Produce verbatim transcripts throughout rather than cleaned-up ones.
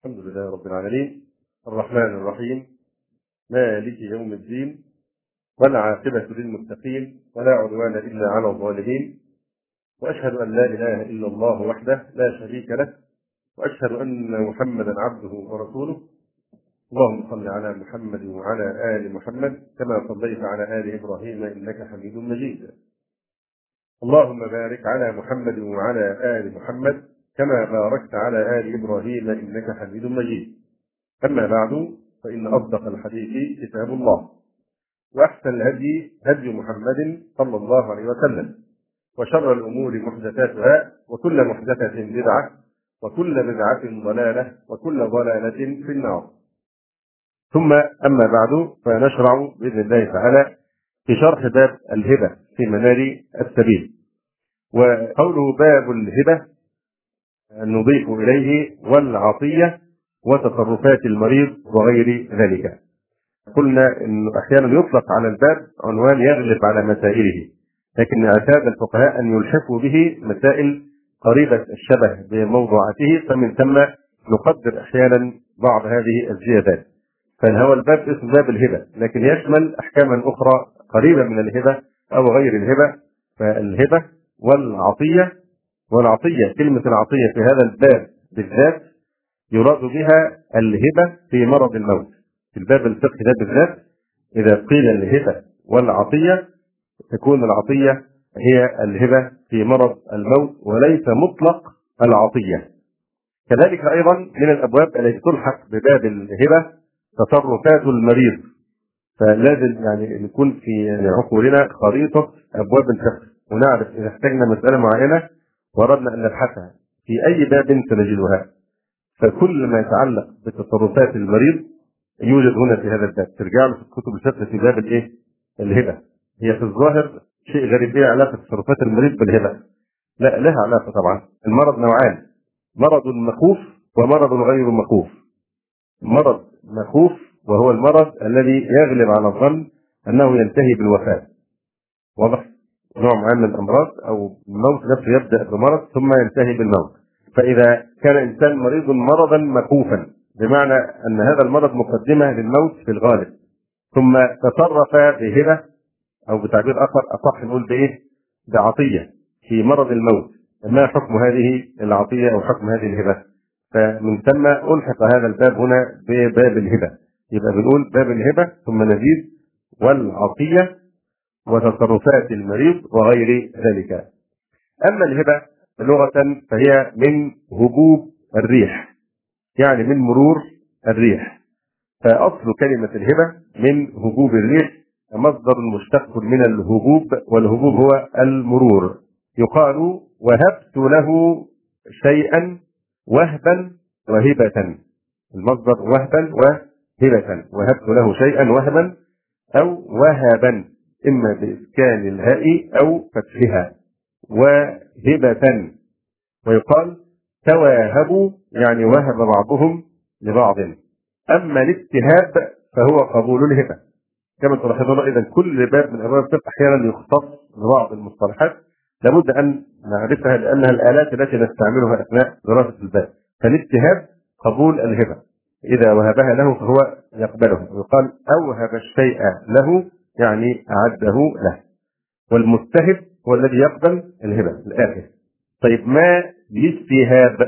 الحمد لله رب العالمين الرحمن الرحيم مالك يوم الدين والعاقبة للمتقين ولا عدوان إلا على الظالمين، وأشهد أن لا إله إلا الله وحده لا شريك له، وأشهد أن محمدا عبده ورسوله. اللهم صل على محمد وعلى آل محمد كما صليت على آل إبراهيم إنك حميد مجيد. اللهم بارك على محمد وعلى آل محمد كما باركت على آل إبراهيم إنك حميد مجيد. أما بعد، فإن أصدق الحديث كتاب الله، وأحسن الهدي هدي محمد صلى الله عليه وسلم، وشر الأمور محدثاتها، وكل محدثة بدعة، وكل بدعة ضلالة، وكل ضلالة في النار. ثم أما بعد، فنشرع بإذن الله تعالى في شرح باب الهبة في منار السبيل. وقوله باب الهبة نضيف إليه والعطية وتصرفات المريض وغير ذلك. قلنا إنه أحيانا يطلق على الباب عنوان يغلب على مسائله، لكن اعتاد الفقهاء أن يلحقوا به مسائل قريبة الشبه بموضوعاته، فمن ثم نقدر أحيانا بعض هذه الزيادات. فهو الباب اسم باب الهبة، لكن يشمل أحكاما أخرى قريبة من الهبة أو غير الهبة. فالهبة والعطية، والعطية كلمة العطية في هذا الباب بالذات يراد بها الهبة في مرض الموت. في الباب الفقهي ده بالذات إذا قيل الهبة والعطية تكون العطية هي الهبة في مرض الموت وليس مطلق العطية. كذلك أيضا من الأبواب التي تلحق بباب الهبة تصرفات المريض. فلازم يعني نكون في عقولنا خريطة أبواب الفقه، ونعرف إذا احتاجنا مسألة معينة وأردنا أن نبحثها في أي باب سنجدها. فكل ما يتعلق بتصرفات المريض يوجد هنا في هذا الباب. ترجع له في كتب الفقه في باب الايه؟ الهبة. هي في الظاهر شيء غريب، ايه علاقة تصرفات المريض بالهبة؟ لا، لها علاقة طبعا. المرض نوعان: مرض مخوف ومرض غير مخوف. مرض مخوف وهو المرض الذي يغلب على الظن أنه ينتهي بالوفاة. واضح؟ نوع معين من الأمراض أو الموت نفسه يبدأ بمرض ثم ينتهي بالموت. فإذا كان إنسان مريض مرضا مخوفا بمعنى أن هذا المرض مقدمة للموت في الغالب، ثم تصرف بهبة أو بتعبير آخر أصح نقول بإيه؟ بعطية في مرض الموت، ما حكم هذه العطية أو حكم هذه الهبة؟ فمن ثم ألحق هذا الباب هنا بباب الهبة. يبقى بنقول باب الهبة ثم نزيد والعطية وتصرفات المريض وغير ذلك. أما الهبة لغة فهي من هبوب الريح، يعني من مرور الريح. فأصل كلمة الهبة من هبوب الريح، مصدر مشتق من الهبوب، والهبوب هو المرور. يقال وهبت له شيئا وهبا وهبة. المصدر وهبا وهبة، وهبت له شيئا وهبا أو وهبا، إما بإسكان الهاء أو فتحها، وهبة. ويقال تواهبوا، يعني وهب بعضهم لبعض. أما الاتهاب فهو قبول الهبة. كما تلاحظون إذا كل باب من أبواب الفقه أحيانا يختص ببعض المصطلحات لابد أن نعرفها، لأنها الآلات التي نستعملها أثناء دراسة الباب. فالاتهاب قبول الهبة، إذا وهبها له فهو يقبله. ويقال أوهب الشيء له، يعني أعده له. والمستهب هو الذي يقبل الهبة الآخر. طيب ما الاستيهاب؟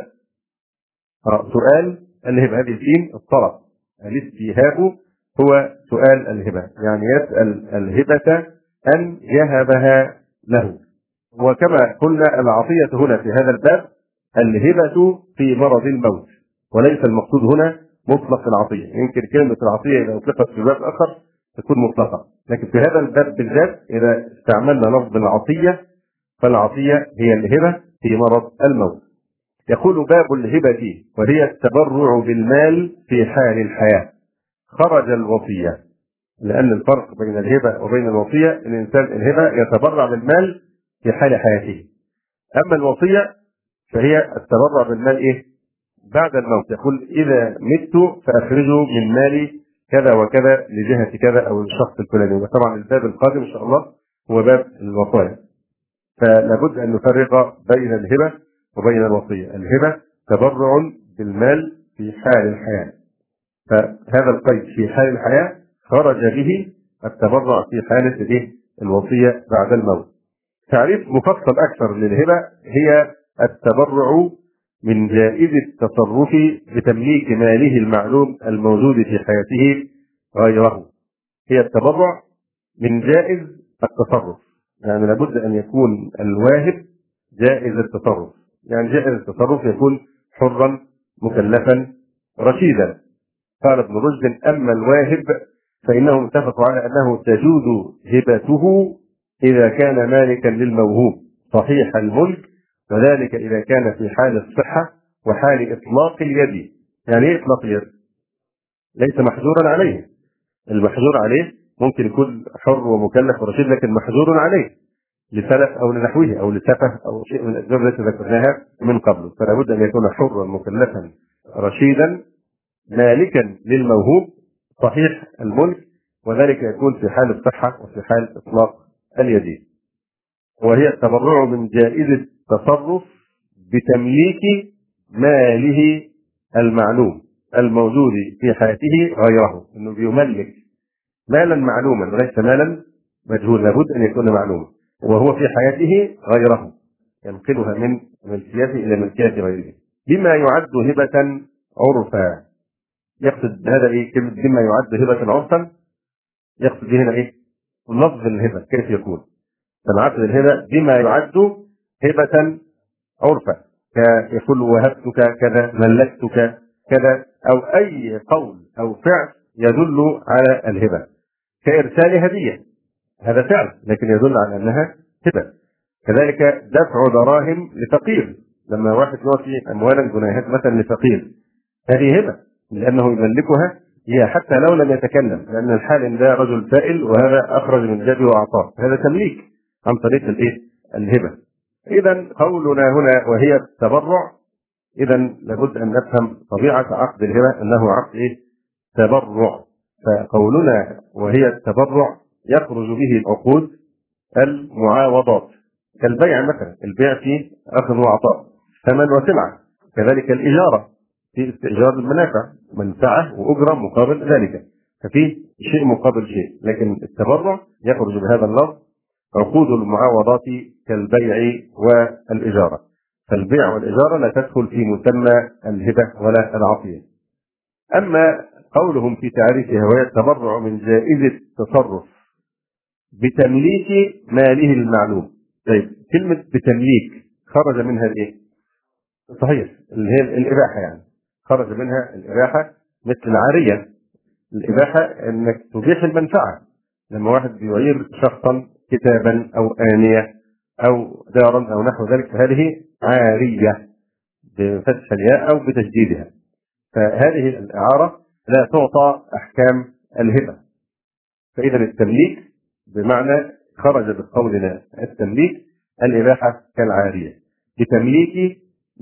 سؤال الهبة، هذه السين الطلب. الاستيهاب هو سؤال الهبة، يعني يسأل الهبة أن يهبها له. وكما قلنا العطية هنا في هذا الباب الهبة في مرض الموت، وليس المقصود هنا مطلق العطية. يمكن كلمة العطية إذا أطلقت في باب آخر تكون مطلقة، لكن في هذا الباب بالذات إذا استعملنا لفظ العطية فالعطية هي الهبة في مرض الموت. يقول باب الهبة وهي التبرع بالمال في حال الحياة. خرج الوصية، لأن الفرق بين الهبة وبين الوصية أن الإنسان الهبة يتبرع بالمال في حال حياته، أما الوصية فهي التبرع بالمال إيه؟ بعد الموت. يقول إذا مت فأخرجوا من مالي كذا وكذا لجهة كذا أو الشخص الفلاني. وطبعا الباب القادم إن شاء الله هو باب الوصايا. فلابد أن نفرق بين الهبة وبين الوصية. الهبة تبرع بالمال في حال الحياة، فهذا القيد في حال الحياة خرج به التبرع في حالة الايه؟ الوصية بعد الموت. تعريف مفصل أكثر للهبة هي التبرع من جائز التصرف بتمليك ماله المعلوم الموجود في حياته غيره. هي التبرع من جائز التصرف، يعني لابد أن يكون الواهب جائز التصرف، يعني جائز التصرف يكون حرا مكلفا رشيدا. قال ابن رشد: أما الواهب فإنهم اتفقوا على أنه تجوز هبته إذا كان مالكا للموهوب صحيح الملك، وذلك إذا كان في حال الصحة وحال إطلاق اليد. يعني إيه إطلاق اليد؟ ليس محجورا عليه. المحجور عليه ممكن يكون حر ومكلف ورشيد، لكن محجور عليه لسلف أو لنحوه أو لسفه أو شيء من الأسباب التي ذكرناها من قبل، فلا بد أن يكون حرا مكلفا رشيدا مالكا للموهوب صحيح الملك، وذلك يكون في حال الصحة وفي حال إطلاق اليد. وهي التبرع من جائز التصرف بتمليك ماله المعلوم الموجود في حياته غيره، انه بيملك مالا معلوما وليس مالا مجهولا، لابد ان يكون معلوما، وهو في حياته غيره ينقلها من ملكيته الى ملكيه غيره بما يعد هبه عرفا. يقصد هذا ايه كلمه بما يعد هبه عرفا؟ يقصد هنا ايه؟ لفظ الهبه كيف يكون؟ سمعت الهبه بما يعد هبه عرفا، كيقول وهبتك كذا، ملكتك كذا، او اي قول او فعل يدل على الهبه، كارسال هديه، هذا فعل لكن يدل على انها هبه. كذلك دفع دراهم لفقير، لما واحد يعطي اموالا جنيهات مثلا لفقير، هذه هبه لانه يملكها هي حتى لو لم يتكلم، لان الحال ان ده رجل سائل وهذا اخرج من جيبه واعطاه، هذا تمليك عن طريق الايه؟ الهبه. اذا قولنا هنا وهي التبرع، اذا لابد ان نفهم طبيعه عقد الهبه انه عقد ايه؟ تبرع. فقولنا وهي التبرع يخرج به العقود المعاوضات، كالبيع مثلا، البيع فيه اخذ وعطاء، ثمن وسلعه. كذلك الاجاره في استئجار المنافع، منفعه واجره مقابل ذلك، ففيه شيء مقابل شيء. لكن التبرع يخرج بهذا اللفظ عقود المعاوضات كالبيع والاجاره، فالبيع والاجاره لا تدخل في مسمى الهبه ولا العطيه. اما قولهم في تعريفها وهي التبرع من جائز التصرف بتمليك ماله المعلوم. طيب كلمة بتمليك خرج منها الايه؟ صحيح اللي هي الإباحة، يعني خرج منها الإباحة مثل العارية. الإباحة انك تبيح المنفعة، لما واحد بيعير شخصا كتابا او آنية او دارا او نحو ذلك، فهذه عارية بفتح الياء او بتشديدها، فهذه الإعارة لا تعطى أحكام الهبة. فإذا التمليك بمعنى خرج بقولنا التمليك الإباحة كالعارية بتمليك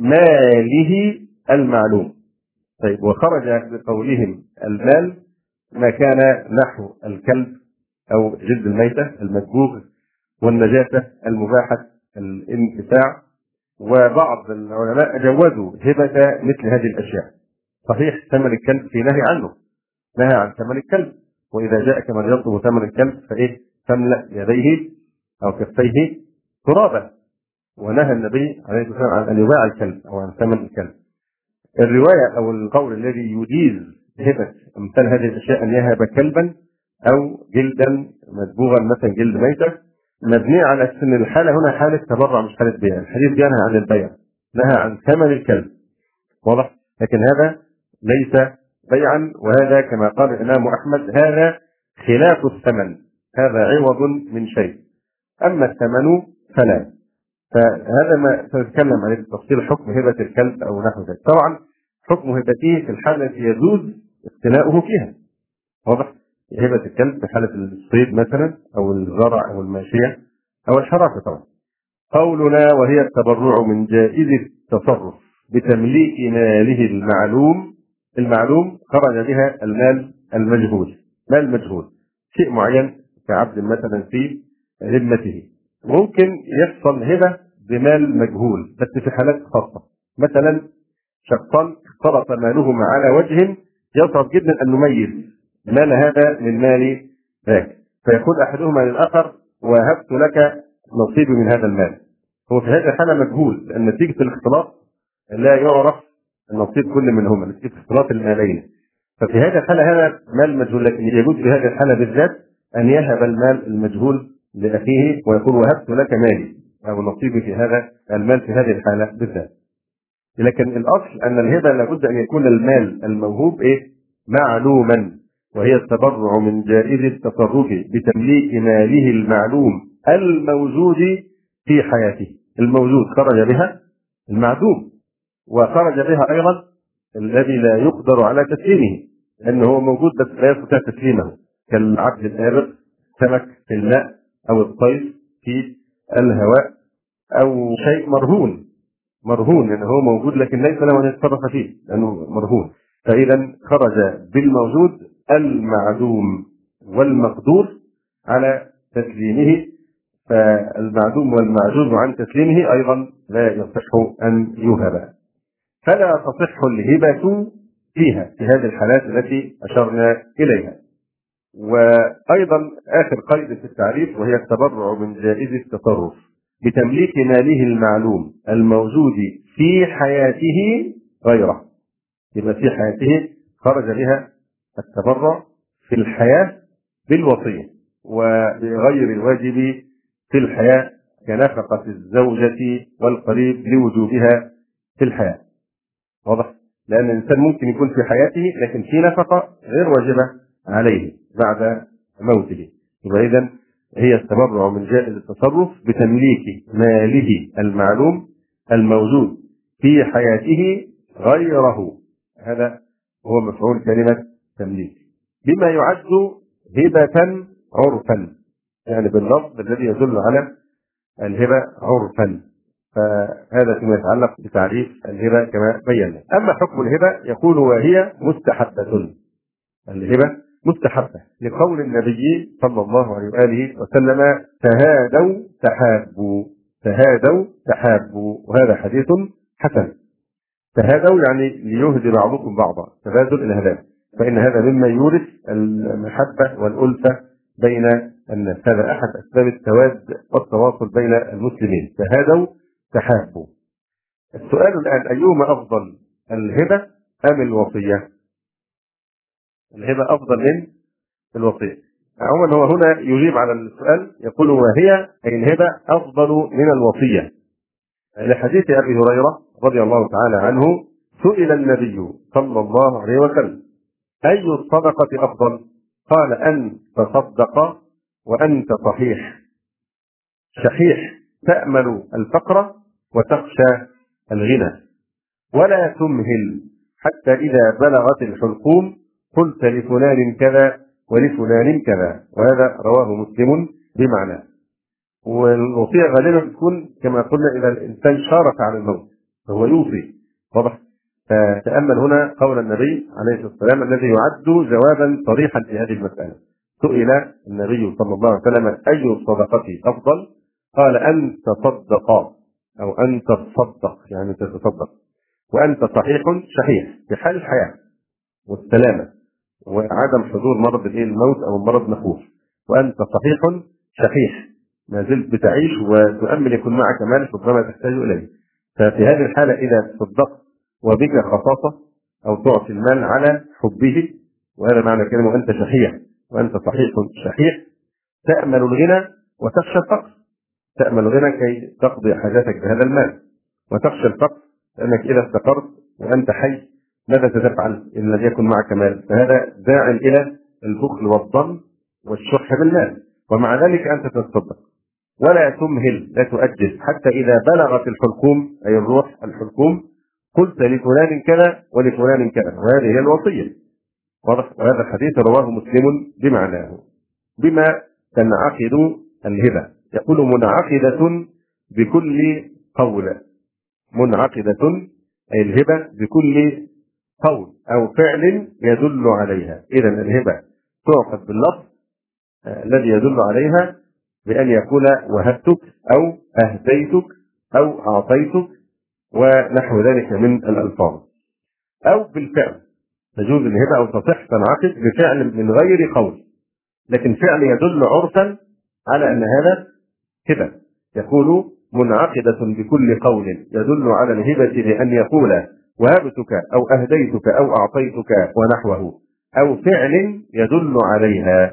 ماله المعلوم. طيب وخرج بقولهم المال ما كان نحو الكلب أو جلد الميتة المسبوغ والنجاسة المباحة الانتفاع، وبعض العلماء جوزوا هبة مثل هذه الأشياء. صحيح ثمن الكلب في نهي عنه، نهى عن ثمن الكلب، واذا جاءك من يطلب ثمن الكلب فايه؟ فاملأ يديه او كفيه ترابا، ونهى النبي عليه الصلاه والسلام عن ان يباع الكلب او عن ثمن الكلب. الروايه او القول الذي يجيز هبه امثال هذه الاشياء ان يهب كلبا او جلدا مسبوغا مثلا جلد ميته، مبني على ان الحاله هنا حاله تبرع مش حاله بيع. الحديث جاء عن البيع، نهى عن ثمن الكلب، واضح؟ لكن هذا ليس بيعا، وهذا كما قال الإمام أحمد هذا خلاف الثمن، هذا عوض من شيء، أما الثمن فلا. فهذا ما سنتكلم عن تفصيل حكم هبة الكلب أو نحو ذلك. طبعا حكم هبته في الحالة التي يجوز اقتناؤه فيها، واضح؟ هبة الكلب في حالة الصيد مثلا أو الزرع أو الماشية أو الحراسة. طبعا قولنا وهي التبرع من جائز التصرف بتمليك ماله المعلوم، المعلوم خرج بها المال المجهول. مال مجهول شيء معين كعبد مثلا في ذمته، ممكن يحصل هبة بمال مجهول بس في حالات خاصة، مثلا شخصان اختلط مالهما على وجه يصعب جدا أن نميز مال هذا من مال ذاك، فيقول أحدهما للآخر وهبت لك نصيبي من هذا المال. هو في هذه الحالة مجهول، لأن نتيجة الاختلاط لا يعرف النصيب كل منهما، نتيجة اختلاط المالين. ففي هذه الحالة هذا مال مجهول، لكن يجوز في هذه الحالة بالذات أن يهب المال المجهول لأخيه ويقول وهبت لك مالي أو نصيبي في هذا المال في هذه الحالة بالذات. لكن الأصل أن الهبة لابد أن يكون المال الموهوب إيه؟ معلوما، وهي التبرع من جائز التصرف بتمليك ماله المعلوم الموجود في حياته. الموجود خرج بها المعدوم، وخرج بها أيضا الذي لا يقدر على تسليمه، لأنه هو موجود بس لا يستطيع تسليمه، كالعبد الآبق، سمك في الماء، أو الطير في الهواء، أو شيء مرهون مرهون يعني هو موجود لكن ليس له أن يتصرف فيه لأنه مرهون. فإذا خرج بالموجود المعدوم والمقدور على تسليمه، فالمعدوم والمعجوز عن تسليمه أيضا لا يصح أن يهب، فلا تصح الهبة فيها في هذه الحالات التي أشرنا إليها. وأيضا آخر قيد في التعريف وهي التبرع من جائز التصرف بتمليك ماله المعلوم الموجود في حياته غيره. يبقى في حياته خرج بها التبرع في الحياة بالوصية، وبغير الواجب في الحياة كنفقة الزوجة والقريب لوجوبها في الحياة. واضح؟ لأن الإنسان ممكن يكون في حياته لكن في نفقة غير واجبة عليه بعد موته. يبقى إذن هي التبرع من جائز التصرف بتمليك ماله المعلوم الموجود في حياته غيره، هذا هو مفعول كلمة تمليك، بما يعد هبة عرفا، يعني باللفظ الذي يدل على الهبة عرفا. فهذا فيما يتعلق بتعريف الهبة كما بينا. أما حكم الهبة يقول وهي مستحبة. الهبة مستحبة لقول النبي صلى الله عليه وآله وسلم تهادوا تحابوا، تهادوا تحابوا، وهذا حديث حسن. تهادوا يعني ليهدي بعضكم بعضا، تبادل الهدايا، فإن هذا مما يورث المحبة والألفة بين الناس، هذا أحد أسباب التواد والتواصل بين المسلمين. تهادوا تحابوا. السؤال الآن أيهما أفضل، الهبة أم الوصية؟ الهبة أفضل من الوصية. عموما هو هنا يجيب على السؤال يقول وهي أي الهبة أفضل من الوصية، لحديث أبي هريرة رضي الله تعالى عنه سئل النبي صلى الله عليه وسلم أي الصدقة أفضل؟ قال أن تصدق وأنت صحيح شحيح تأمل الفقر وتخشى الغنى، ولا تمهل حتى إذا بلغت الحلقوم قلت لفلان كذا ولفلان كذا، وهذا رواه مسلم بمعنى. والوصية غالبا بتكون كما قلنا إذا الإنسان شارف على الموت فهو يوصي. واضح؟ فتأمل هنا قول النبي عليه الصلاة والسلام الذي يعد جوابا صريحا في هذه المسألة. سئل النبي صلى الله عليه وسلم أي الصدقة أفضل؟ قال أن تصدق أو أن تتصدق يعني تتصدق وأنت صحيح شحيح في حال الحياة والسلامة وعدم حضور مرض الموت أو المرض نخوف، وأنت صحيح شحيح ما زلت بتعيش وتؤمل يكون معك مال ربما تحتاج إليه. ففي هذه الحالة إذا تصدقت وبك خصاصة أو تعطي المال على حبه، وهذا معنى كلمة وأنت شحيح وأنت صحيح شحيح، تأمل الغنى وتخشى الفقر. تأمل الغنى كي تقضي حاجاتك بهذا المال، وتخشى الفقر لأنك إذا افتقرت وأنت حي ماذا ستفعل إن لم يكن معك مال؟ فهذا داع إلى البخل والظن والشح بالمال، ومع ذلك أنت تتصدق. ولا تمهل لا تؤجل حتى إذا بلغت الحلقوم أي الروح الحلقوم قلت لفلان كذا ولفلان كذا، وهذه هي الوصية. وهذا الحديث رواه مسلم بمعناه. بما تنعقد الهبة يقول منعقدة بكل قول، منعقدة أي الهبة بكل قول أو فعل يدل عليها. إذا الهبة تعقد باللفظ الذي يدل عليها بأن يقول وهبتك أو أهديتك أو أعطيتك ونحو ذلك من الألفاظ. أو بالفعل. تجوز الهبة أو تصح تنعقد بفعل من غير قول، لكن فعل يدل عرفا على أن هذا هبة. يقول منعقدة بكل قول يدل على الهبة بأن يقول وهبتك أو أهديتك أو أعطيتك ونحوه، أو فعل يدل عليها،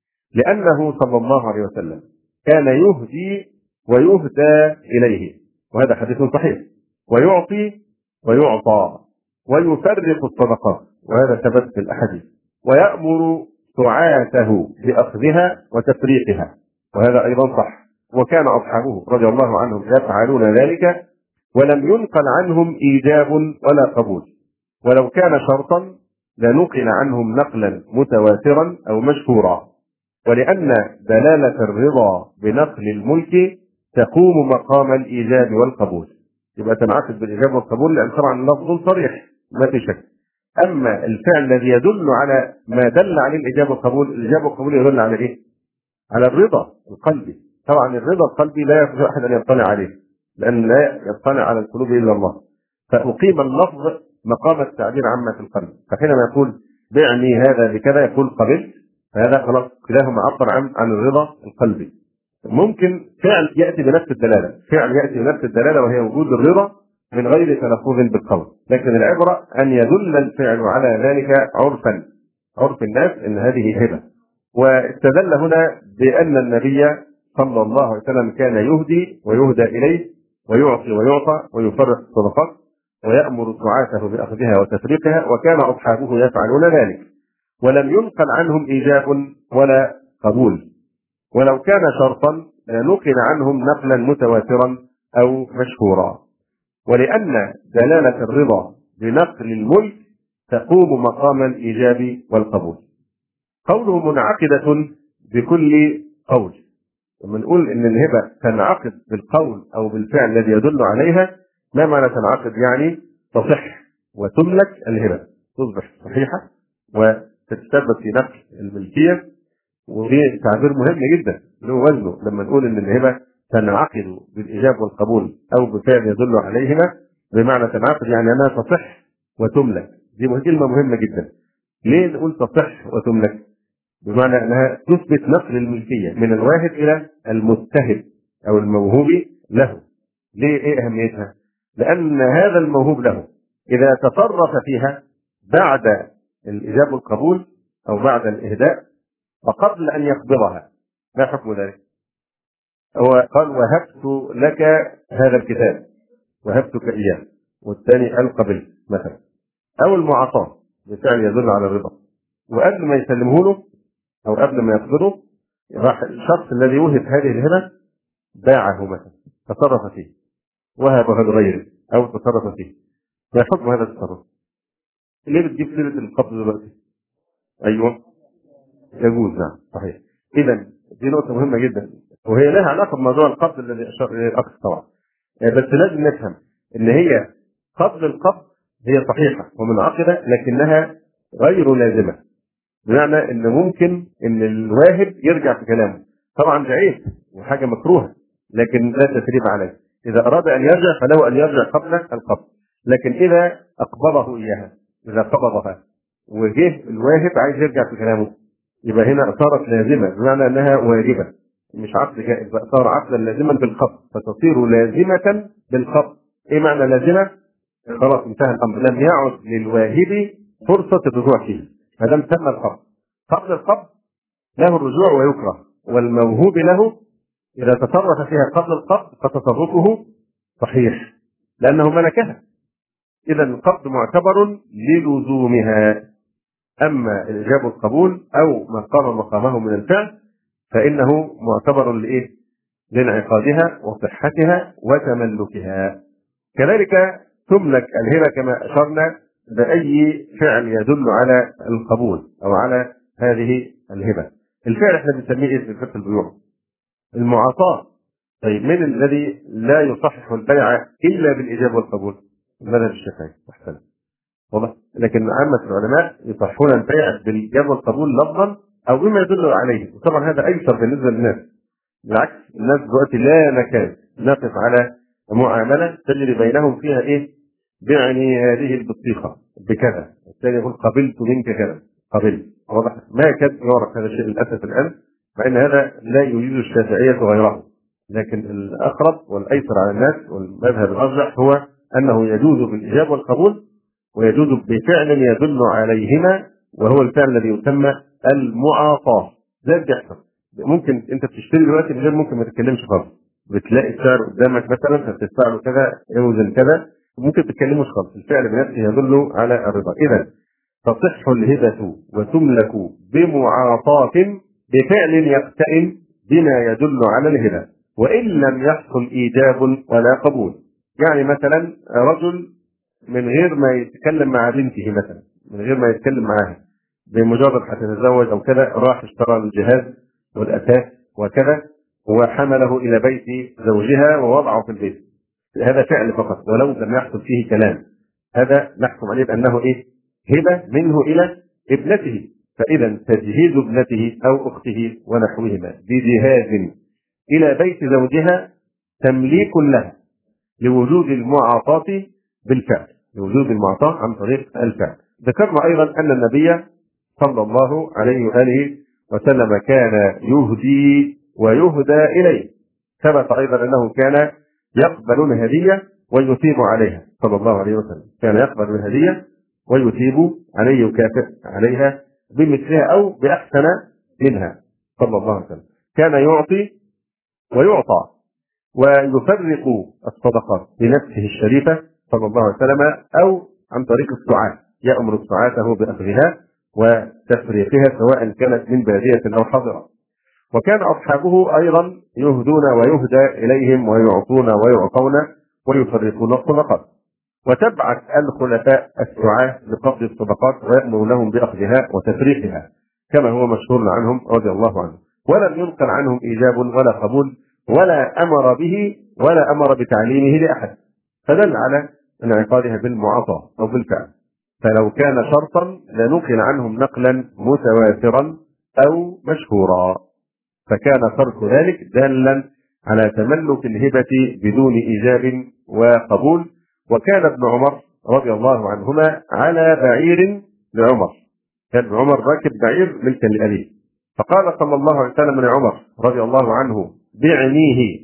لأنه صلى الله عليه وسلم كان يهدي ويهدى إليه، وهذا حديث صحيح، ويعطي ويعطى، ويفرق الصدقات، وهذا ثبت في الأحاديث، ويأمر سعاته بأخذها وتفريقها، وهذا أيضا صح. وكان أصحابه رضي الله عنهم يفعلون ذلك، ولم ينقل عنهم إيجاب ولا قبول، ولو كان شرطا لنقل عنهم نقلا متواترا أو مشهورا، ولأن دلالة الرضا بنقل الملك تقوم مقام الإيجاب والقبول. يبقى تنعقد بالإيجاب والقبول لأن طبعا لفظ صريح ما في شك. أما الفعل الذي يدل على ما دل عليه الإيجاب والقبول، الإيجاب والقبول يدل على إيه؟ على الرضا القلبي. طبعا الرضا القلبي لا يقدر أحد أن يطلع عليه، لأن لا يطلع على القلوب إلا الله، فأقيم اللفظ مقام التعبير عما في القلب. فحينما يقول بعني هذا بكذا يقول قبلت، فهذا خلاص كلاهما عبر عن عن الرضا القلبي. ممكن فعل يأتي بنفس الدلالة، فعل يأتي بنفس الدلالة وهي وجود الرضا من غير تلفظ بالقول، لكن العبرة أن يدل الفعل على ذلك عرفا، عرف الناس أن هذه هبة. واستدل هنا بأن النبي صلى الله عليه وسلم كان يهدي ويهدى إليه، ويعطي ويعطى، ويفرق الصدقات، ويأمر سعاته بأخذها وتفريقها، وكان أصحابه يفعلون ذلك، ولم ينقل عنهم إيجاب ولا قبول، ولو كان شرطا نقل عنهم نقلا متواترا أو مشهورا، ولأن دلالة الرضا بنقل الملك تقوم مقام الإيجاب والقبول. قوله منعقدة بكل قول، لما نقول إن الهبة تنعقد بالقول أو بالفعل الذي يدل عليها، ما معنى تنعقد؟ يعني تصح وتملك الهبة، تصبح صحيحة وتتثبت في نقل الملكية. ودي تعبير مهم جدا له وزنه لما نقول ان الهبه تنعقد بالايجاب والقبول او بفعل يدل عليهما، بمعنى تنعقد يعني انها تصح وتملك. دي كلمه مهمه جدا. ليه نقول تصح وتملك؟ بمعنى انها تثبت نقل الملكيه من الواهب الى المتهب او الموهوب له. ليه؟ ايه اهميتها؟ لان هذا الموهوب له اذا تصرف فيها بعد الايجاب والقبول او بعد الاهداء وقبل أن يقبضها، ما حكم ذلك؟ هو قال وهبت لك هذا الكتاب، وهبتك إياه، والثاني قال قبلت مثلا، أو المعاطاة بفعل يدل على الرضا، وقبل ما يسلمه له أو قبل ما يقبضه راح الشخص الذي وهب هذه الهبة باعه مثلا، تصرف فيه، وهبه لغيره أو تصرف فيه، ما حكم هذا التصرف؟ ليه بتجيب سيرة القبض دلوقتي؟ أيوه يجوز، نعم صحيح. اذا دي نقطه مهمه جدا، وهي لها علاقه بموضوع القبض الذي اشار اليه الاخ طبعا، بس لازم نفهم ان هي قبل القبض هي صحيحه ومنعقده، لكنها غير لازمه، بمعنى ان ممكن ان الواهب يرجع في كلامه، طبعا ده عيب وحاجه مكروهه لكن لا تثريب عليه. اذا اراد ان يرجع فله ان يرجع قبل القبض، لكن اذا اقبضه اياها، اذا قبضها وجه الواهب عايز يرجع في كلامه، يبقى هنا صارت لازمة، بمعنى أنها واجبة، مش عقد جائز، بقى صار عقدا لازما بالقبض، فتصير لازمة بالقبض. إيه معنى لازمة؟ خلاص انتهى الأمر، لم يعد للواهب فرصة الرجوع فيه، ما دام تم القبض. قبل القبض له الرجوع ويكره، والموهوب له إذا تصرف فيها قبل القبض فتصرفه صحيح لأنه ملكها، إذا القبض معتبر للزومها. أما الإجابة والقبول أو ما قام مقامه من الفعل فإنه معتبر لإيه؟ لانعقادها وصحتها وتملكها. كذلك تملك الهبة كما أشرنا بأي فعل يدل على القبول أو على هذه الهبة. الفعل احنا بنسميه ايه في فقه البيوع؟ المعاطاة. طيب من الذي لا يصحح البيع إلا بالإجابة والقبول؟ المذهب الشافعي. أحسن واضح. لكن عامة العلماء يصححون البيع بالإجابة والقبول لفظا أو بما يدل عليه، وطبعا هذا أيسر بالنسبة للناس. بالعكس الناس دلوقتي لا نكاد نقف على معاملة تجري بينهم فيها إيه؟ بعني هذه البطيخه بكذا، الثاني يقول قبلت منك كذا، قبلت. واضح؟ ما يكاد يعرف هذا الشيء للاسف الان، مع ان هذا لا يجيز الشافعيه غيره، لكن الاقرب والايسر على الناس والمذهب الارجح هو انه يجوز بالايجاب والقبول، ويجوز بفعل يدل عليهما، وهو الفعل الذي يسمى المعاطاه. زي اللي بيحصل، ممكن انت بتشتري دلوقتي من غير ممكن ما تتكلمش خالص، بتلاقي السعر قدامك مثلا فتدفع له كذا، اوزن كذا، ممكن تتكلموش خالص، الفعل بنفسه يدل على الرضا. اذا تصح الهبه وتملك بمعاطاه بفعل يقتئم بما يدل على الهبه، وان لم يحصل ايجاب ولا قبول. يعني مثلا رجل من غير ما يتكلم مع بنته مثلا، من غير ما يتكلم معاها، بمجرد هتتزوج او كذا، راح اشترى الجهاز والاثاث وكذا وحمله الى بيت زوجها ووضعه في البيت، هذا فعل فقط ولو لم يحصل فيه كلام، هذا نحكم عليه بانه ايه؟ هبه منه الى ابنته. فاذا تجهيز ابنته او اخته ونحوهما بجهاز الى بيت زوجها تمليك لها لوجود المعاطاه بالفعل، لوجود المعطاء عن طريق الفعل. ذكرنا ايضا ان النبي صلى الله عليه واله وسلم كان يهدي ويهدى اليه، ثبت ايضا انه كان يقبل الهديه ويثيب عليها صلى الله عليه وسلم، كان يقبل الهديه ويثيب عليه ويكافئ عليها بمثلها او باحسن منها صلى الله عليه وسلم، كان يعطي ويعطى، ويفرق الصدقات بنفسه الشريفه صلى الله عليه وسلم او عن طريق السعاة، يأمر سعاته بأخذها وتفريقها سواء كانت من بادية أو حاضرة. وكان أصحابه أيضا يهدون ويهدى إليهم ويعطون ويعطون ويفرقون الصدقات. وتبعث الخلفاء السعاة لقبض الصدقات ويأمر لهم بأخذها وتفريقها كما هو مشهور عنهم رضي الله عنهم، ولم ينقل عنهم إيجاب ولا قبول ولا أمر به ولا أمر بتعليمه لأحد، فدل على انعقادها بالمعاطاة أو بالفعل. فلو كان شرطا لنقل عنهم نقلا متواترا أو مشهورا، فكان ترك ذلك دالا على تملك الهبة بدون إيجاب وقبول. وكان ابن عمر رضي الله عنهما على بعير لعمر، كان ابن عمر راكب بعير ملكا لأبيه، فقال صلى الله عليه وسلم لعمر رضي الله عنه بعنيه،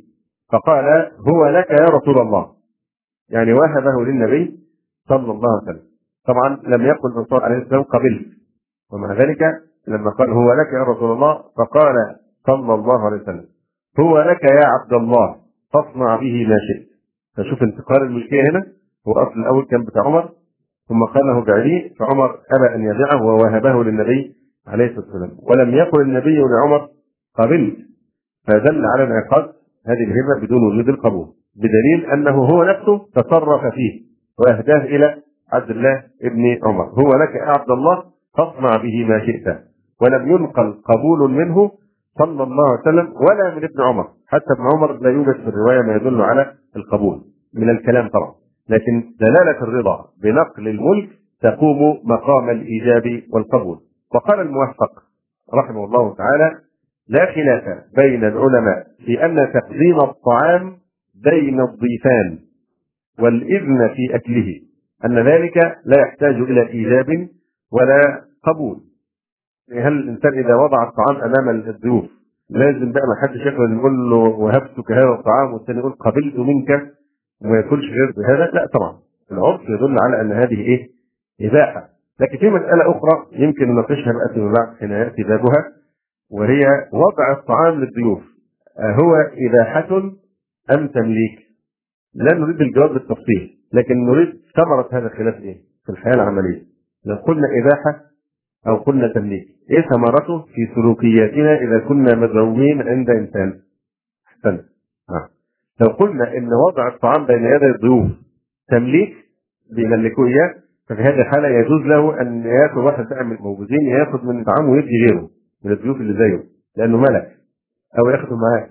فقال هو لك يا رسول الله، يعني وهبه للنبي صلى الله عليه وسلم. طبعا لم يقل الرسول عليه السلام قبلت، ومع ذلك لما قال هو لك يا رسول الله فقال صلى الله عليه وسلم هو لك يا عبد الله فاصنع به ما شئت. فشوف انتقال الملكيه هنا، هو اصل الاول كان بتاع عمر ثم قال له بعلي، فعمر ابى ان يبيعه ووهبه للنبي عليه الصلاه والسلام، ولم يقل النبي لعمر قبلت، فدل على انعقاد هذه الهبه بدون وجود القبول، بدليل انه هو نفسه تصرف فيه واهداه الى عبد الله ابن عمر، هو لك يا عبد الله فاصنع به ما شئت، ولم ينقل قبول منه صلى الله عليه وسلم ولا من ابن عمر. حتى ابن عمر لا يوجد في الروايه ما يدل على القبول من الكلام طبعا، لكن دلاله الرضا بنقل الملك تقوم مقام الايجاب والقبول. وقال الموفق رحمه الله تعالى لا خلاف بين العلماء في ان تقديم الطعام بين الضيفان والاذن في اكله ان ذلك لا يحتاج الى ايجاب ولا قبول. هل الانسان اذا وضع الطعام امام الضيوف لازم بقى ما حدش يقدر يقول له وهبتك هذا الطعام والثاني يقول قبلت منك وما ياكلش غير بهذا؟ لا طبعا، العرف يدل على ان هذه ايه؟ اباحه. لكن في مساله اخرى يمكن نناقشها بقى فيما بعد حين ياتي بابها، وهي وضع الطعام للضيوف هو اباحه ام تمليك؟ لا نريد الجواب بالتفصيل، لكن نريد ثمره هذا الخلاف ايه في الحياه العمليه. لو قلنا اباحه او قلنا تمليك، ايه ثمرته في سلوكياتنا اذا كنا مدعوين عند انسان؟ احسنت. آه. لو قلنا ان وضع الطعام بين يدي الضيوف تمليك بيملكوه اياه، ففي هذه الحاله يجوز له ان ياكل واحد بقى من الموجودين، ياخذ من طعامه ويدي غيره من الضيوف اللي زيه لانه ملك، او ياخذه معاه.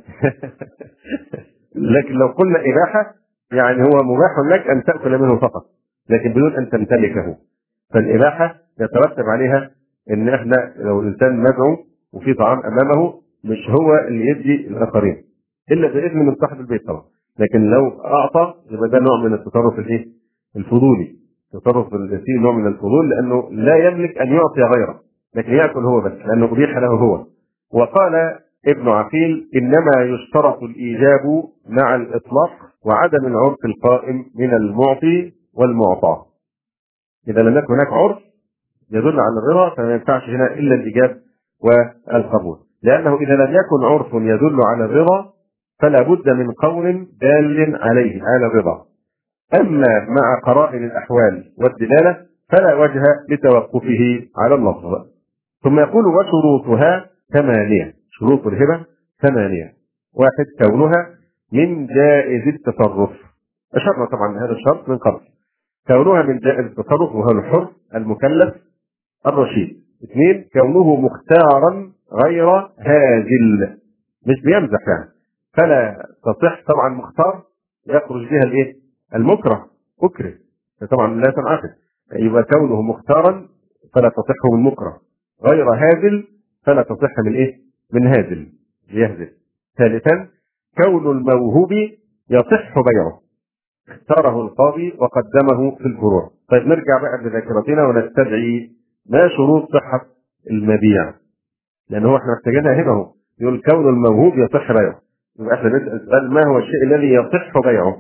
لكن لو قلنا اباحه يعني هو مباح لك ان تاكل منه فقط لكن بدون ان تمتلكه، فالاباحه يترتب عليها ان احنا لو الانسان مدعو وفي طعام امامه مش هو اللي يدي الاخرين الا باذن من صاحب البيت طبعا، لكن لو اعطى يبقى ده نوع من التصرف الايه؟ الفضولي، تصرف فيه نوع من الفضول، لأنه لا يملك أن يعطي غيره، لكن يأكل هو بس لأنه أبيح له هو. وقال ابن عقيل: إنما يشترط الإيجاب مع الإطلاق وعدم العرف القائم من المعطي والمعطى. إذا لم يكن هناك عرف يدل على الرضا فما ينفعش هنا إلا الإيجاب والقبول، لأنه إذا لم يكن عرف يدل على الرضا فلا بد من قول دال عليه على الرضا. أما مع قرائن الأحوال والدلالة فلا وجه لتوقفه على اللفظ. ثم يقول: وشروطها ثمانية. شروط الهبة ثمانية. واحد: كونها من جائز التصرف، أشرنا طبعا هذا الشرط من قبل، كونها من جائز التصرف وهو الحر المكلف الرشيد. اثنين: كونه مختارا غير هازل، مش بيمزح يعني، فلا تصح طبعا مختار يخرج بها الايه؟ المكره، مكره طبعا لا تنعقد، يبقى كونه مختارا فلا تصح من مكره، غير هازل فلا تصح من ايه؟ من هازل يهزل. ثالثا: كون الموهوب يصح بيعه، اختاره القاضي وقدمه في الفروع. طيب نرجع بقى لذاكرتنا ونستدعي ما شروط صحة المبيع، لأن هو احنا محتاجينها هنا اهو. يقول كون الموهوب يصح بيعه، يبقى احنا نسأل سؤال: ما هو الشيء الذي يصح بيعه؟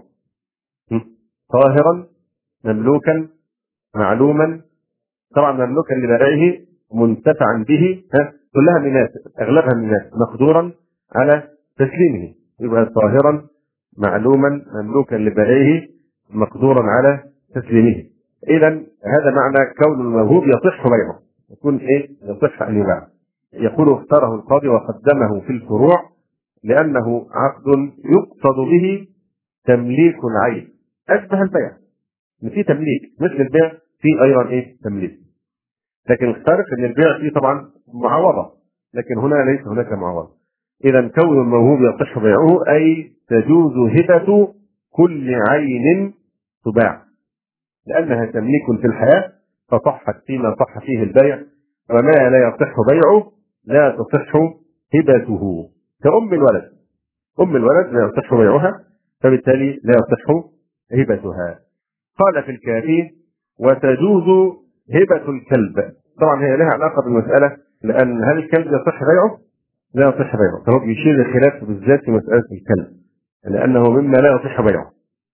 طاهرا، مملوكا، معلوما. طبعا مملوكا لبائعه، منتفعا به، ها كلها مينات، اغلبها مينات، مقدورا على تسليمه، يبقى طاهرا معلوما مملوكا لبائعه مقدورا على تسليمه. اذا هذا معنى كون الموهوب يصح بيعه، يكون ايه؟ يصح ان يباع. يقول: اختاره القاضي وقدمه في الفروع لانه عقد يقصد به تمليك العين، اشبه البيع، ان في تمليك مثل البيع في ايضا ايه؟ تمليك، لكن اختلف ان البيع فيه طبعا معاوضه، لكن هنا ليس هناك معاوضه. اذا كون الموهوب يصح بيعه اي تجوز هبه كل عين تباع، لانها تمليك في الحياه فصحت فيما صح فيه البيع، وما لا يصح بيعه لا تصح هبته. كأم الولد، ام الولد لا يصح بيعها، فبالتالي لا يصح هبتها. قال في الكافي: وتجوز هبة الكلب. طبعا هي لها علاقة بالمسألة، لأن هل الكلب يصح بيعه؟ لا يصح بيعه، فهو بيشير للخلاف بالذات في مسألة الكلب، لأنه مما لا يصح بيعه.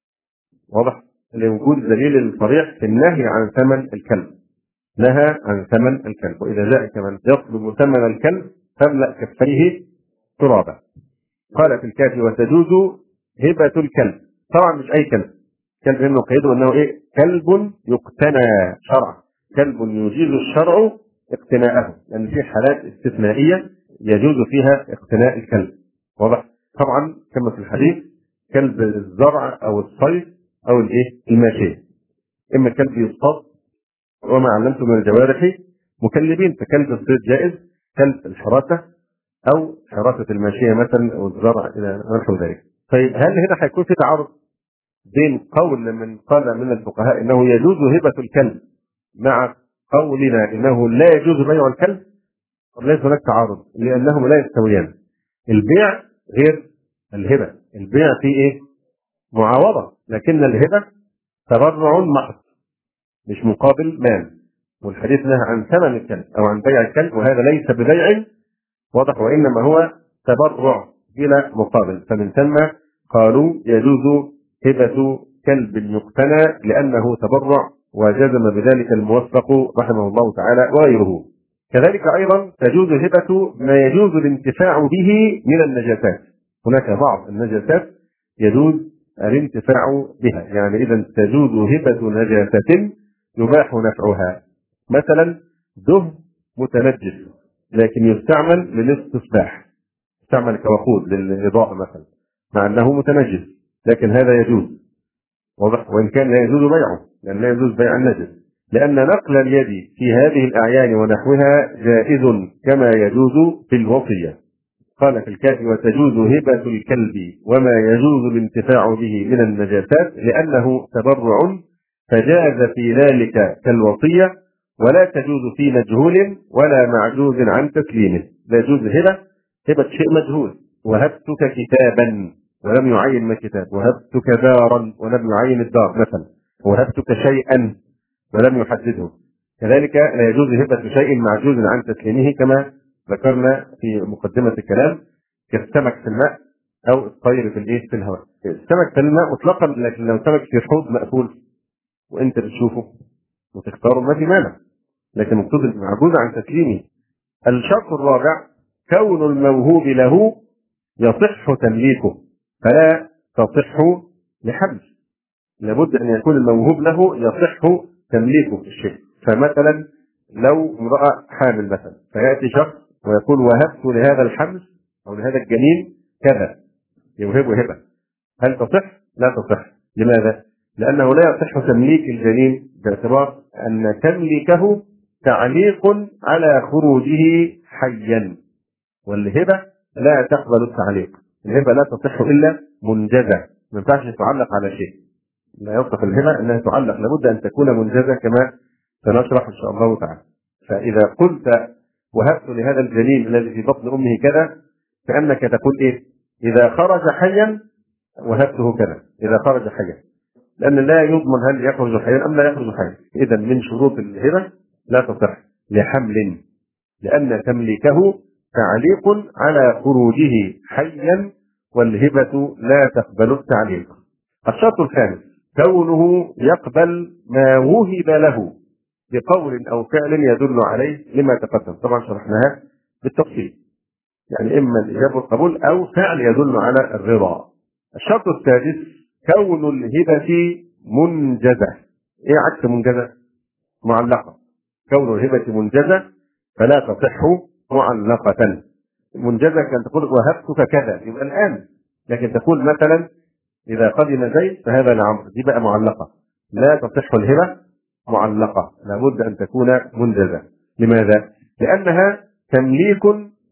واضح؟ لوجود دليل الصريح في النهي عن ثمن الكلب، نهى عن ثمن الكلب: وإذا جاءك من يطلب ثمن الكلب فاملأ كفيه ترابا. قال في الكافي: وتجوز هبة الكلب. طبعا مش أي كلب، كلب انه قيده انه ايه؟ كلب يقتنى شرعا، كلب يجيز الشرع اقتناءه، لان في حالات استثنائيه يجوز فيها اقتناء الكلب. واضح؟ طبعا كما في الحديث: كلب الزرع او الصيد او الايه؟ الماشيه. اما كلب يصطاد وما علمتم من الجوارح مكلبين، فكلب الصيد جائز، كلب الحراسه او حراسه الماشيه مثلا او الزرع الى نحو ذلك. طيب هل هنا هيكون في تعارض بين قول من قال من الفقهاء انه يجوز هبة الكلب مع قولنا انه لا يجوز بيع الكلب؟ ليس هناك تعارض، لانهما لا يستويان. البيع غير الهبة، البيع فيه ايه؟ معاوضة، لكن الهبة تبرع محض مش مقابل مال، والحديث نهى عن ثمن الكلب او عن بيع الكلب، وهذا ليس ببيع واضح، وانما هو تبرع بلا مقابل. فمن ثم قالوا يجوز هبة كلب يقتنى لأنه تبرع، وجزم بذلك الموفق رحمه الله تعالى وغيره. كذلك أيضا تجوز هبة ما يجوز الانتفاع به من النجاسات، هناك بعض النجاسات يجوز الانتفاع بها، يعني إذا تجوز هبة نجاسة يباح نفعها. مثلا دهن متنجس لكن يستعمل للاستصباح، يستعمل كوقود للإضاءة مثلا، مع أنه متنجس، لكن هذا يجوز. واضح؟ وإن كان لا يجوز بيعه، لأن لا يجوز بيع النجس، لأن نقل اليد في هذه الأعيان ونحوها جائز كما يجوز في الوصية. قال في الكافي: وتجوز هبة الكلب وما يجوز الانتفاع به من النجاسات لأنه تبرع، فجاز في ذلك كالوصية، ولا تجوز في مجهول ولا معجوز عن تسليمه. لا يجوز هبة هبة شيء مجهول، وهبتك كتابا ولم يعين ما كتاب، وهبتك دارا ولم يعين الدار مثلا، وهبتك شيئا ولم يحدده. كذلك لا يجوز هبة شيء معجوز عن تسليمه كما ذكرنا في مقدمة الكلام، كالسمك في الماء أو الطير في الإيه في الهواء. السمك في الماء مطلقا، لكن لو سمك في حوض مقفول وأنت بتشوفه وتختاره ما في مانع، لكن مقصود معجوز عن تسليمه. الشرط الرابع كون الموهوب له يصح تمليكه فلا تصح لحمل. لابد أن يكون الموهوب له يصح تمليكه في الشيء. فمثلا لو امرأة حامل مثلا فيأتي شخص ويقول وهبت لهذا الحمل أو لهذا الجنين كذا، يوهبه هبة، هل تصح؟ لا تصح. لماذا؟ لأنه لا يصح تمليك الجنين باعتبار أن تمليكه تعليق على خروجه حيا، والهبة لا تقبل التعليق. الهبة لا تصح إلا منجزة، ما ينفعش تعلق على شيء، لا يصح الهبة أنها تعلق، لابد أن تكون منجزة كما سنشرح إن شاء الله تعالى. فإذا قلت وهبت لهذا الجنين الذي في بطن أمه كذا، كأنك تقول إيه؟ إذا خرج حيا وهبته كذا، إذا خرج حيا، لأن لا يضمن هل يخرج حيا أم لا يخرج حيا. إذا من شروط الهبة لا تصح لحمل، لأن تمليكه تعليق على خروجه حيا، والهبة لا تقبل التعليق. الشرط الخامس كونه يقبل ما وهب له بقول أو فعل يدل عليه لما تقدم، طبعا شرحناها بالتفصيل، يعني إما الإجابة والقبول أو فعل يدل على الرضا. الشرط السادس كون الهبة منجزة. إيه عكس منجزة؟ معلقة. كون الهبة منجزة فلا تصح معلقة. منجزة كان تقول وهبتك كذا يبقى الآن، لكن تقول مثلا إذا قدم زيد فهذا لعمرو، دي بقى معلقة، لا تصح الهبة معلقة، لابد أن تكون منجزة. لماذا؟ لأنها تمليك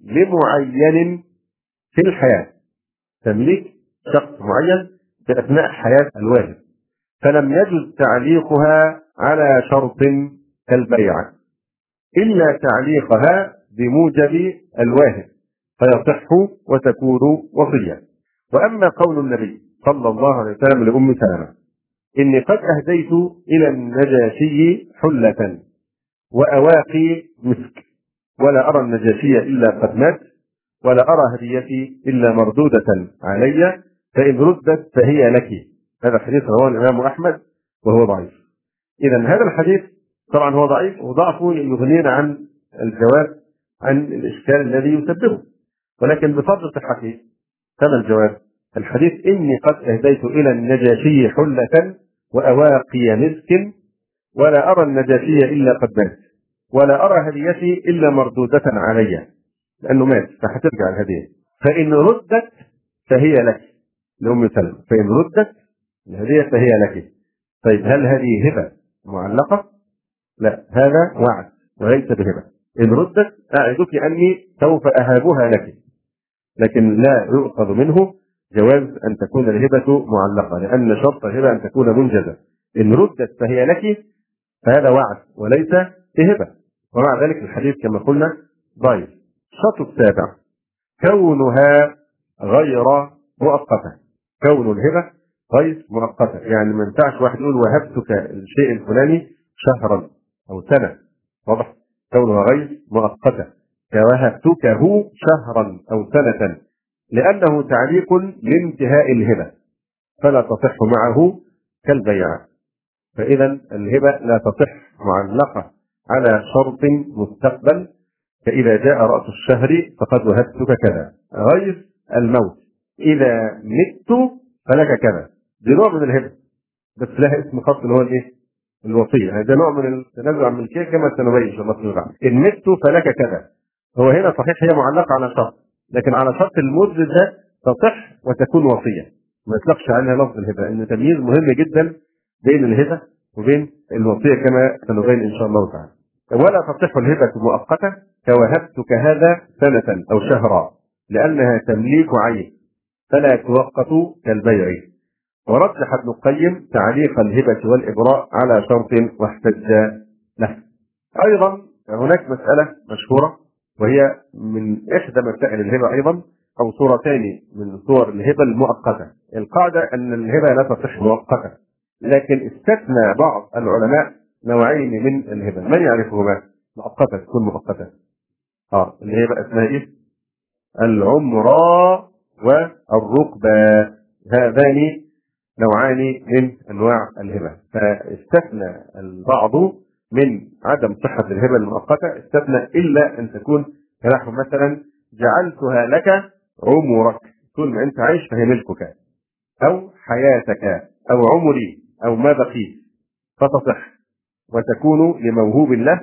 لمعين في الحياة، تمليك شخص معين في أثناء حياة الواهب، فلم يجوز تعليقها على شرط كالبيع إلا تعليقها بموجب الواهب فيصح وتكون وصية. وأما قول النبي صلى الله عليه وسلم لأم سلمة إني قد أهديت إلى النجاشي حلة وأواقي مسك ولا أرى النجاشي إلا قد مات ولا أرى هديتي إلا مردودة علي فإن ردت فهي لك. هذا الحديث رواه الإمام أحمد وهو ضعيف. إذا هذا الحديث طبعا هو ضعيف، وضعفه يغنينا عن الجواب عن الإشكال الذي يسببه، ولكن بفضل صحته كما الجواب الحديث إني قد أهديت إلى النجاشي حلة وأواقي مسك ولا أرى النجاشي إلا قد مات ولا أرى هديتي إلا مردودة علي، لأنه مات فهترجع الهدية، فإن ردت فهي لك لأم سلمة، فإن ردت الهدية فهي لك. طيب هل هذه هبة معلقة؟ لا، هذا وعد وليس بهبة. إن ردت أعدك أني سوف أهابها لك، لكن لا يؤخذ منه جواز أن تكون الهبة معلقة، لأن شرط الهبة أن تكون منجزة. إن ردت فهي لك فهذا وعد وليس بهبة، ومع ذلك الحديث كما قلنا ضعيف. الشرط السابع كونها غير مؤقتة. كون الهبة غير مؤقتة، يعني ما ينفعش واحد يقول وهبتك الشيء الفلاني شهرا أو سنة، واضح؟ كونها غير مؤقتة كوهبتكه شهرا أو سنة، لأنه تعليق لانتهاء الهبة فلا تصح معه كالبيع. فإذا الهبة لا تصح معلقة على شرط مستقبل، فإذا جاء رأس الشهر فقد وهبتك كذا، غير الموت إذا مت فلك كذا، دي نوع من الهبة بس لها اسم خاص اللي هو الايه؟ الوصية. هذا نوع من التنازع عن الملكية كما سنبين إن شاء الله فيما بعد. إن مت فلك كذا، هو هنا صحيح هي معلقة على شرط، لكن على شرط الموت ده تصح وتكون وصية، ما يطلقش عنها لفظ الهبة، إن تمييز مهم جدا بين الهبة وبين الوصية كما سنبين إن شاء الله تعالى. ولا تصح الهبة مؤقتة كوهبتك هذا سنة أو شهرا، لأنها تمليك عين فلا توقف كالبيع. ورجح ابن القيم تعليق الهبة والإبراء على شرط واحتج له. أيضا هناك مسألة مشهورة وهي من إحدى مسائل الهبة أيضا، أو صورتان من صور الهبة المؤقتة. القاعدة أن الهبة لا تصح مؤقتة، لكن استثنى بعض العلماء نوعين من الهبة، من يعرفهما؟ مؤقتة، تكون مؤقتة. اه اللي هي بقى اسمها ايه؟ العمرة والركبة، هذان نوعان من انواع الهبة. فاستثنى البعض من عدم صحة الهبة المؤقتة، استثنى الا ان تكون كنحو مثلا جعلتها لك عمرك، طول ما انت عايش فهي ملكك، او حياتك، او عمري، او ما بقي، فتصح وتكون لموهوب له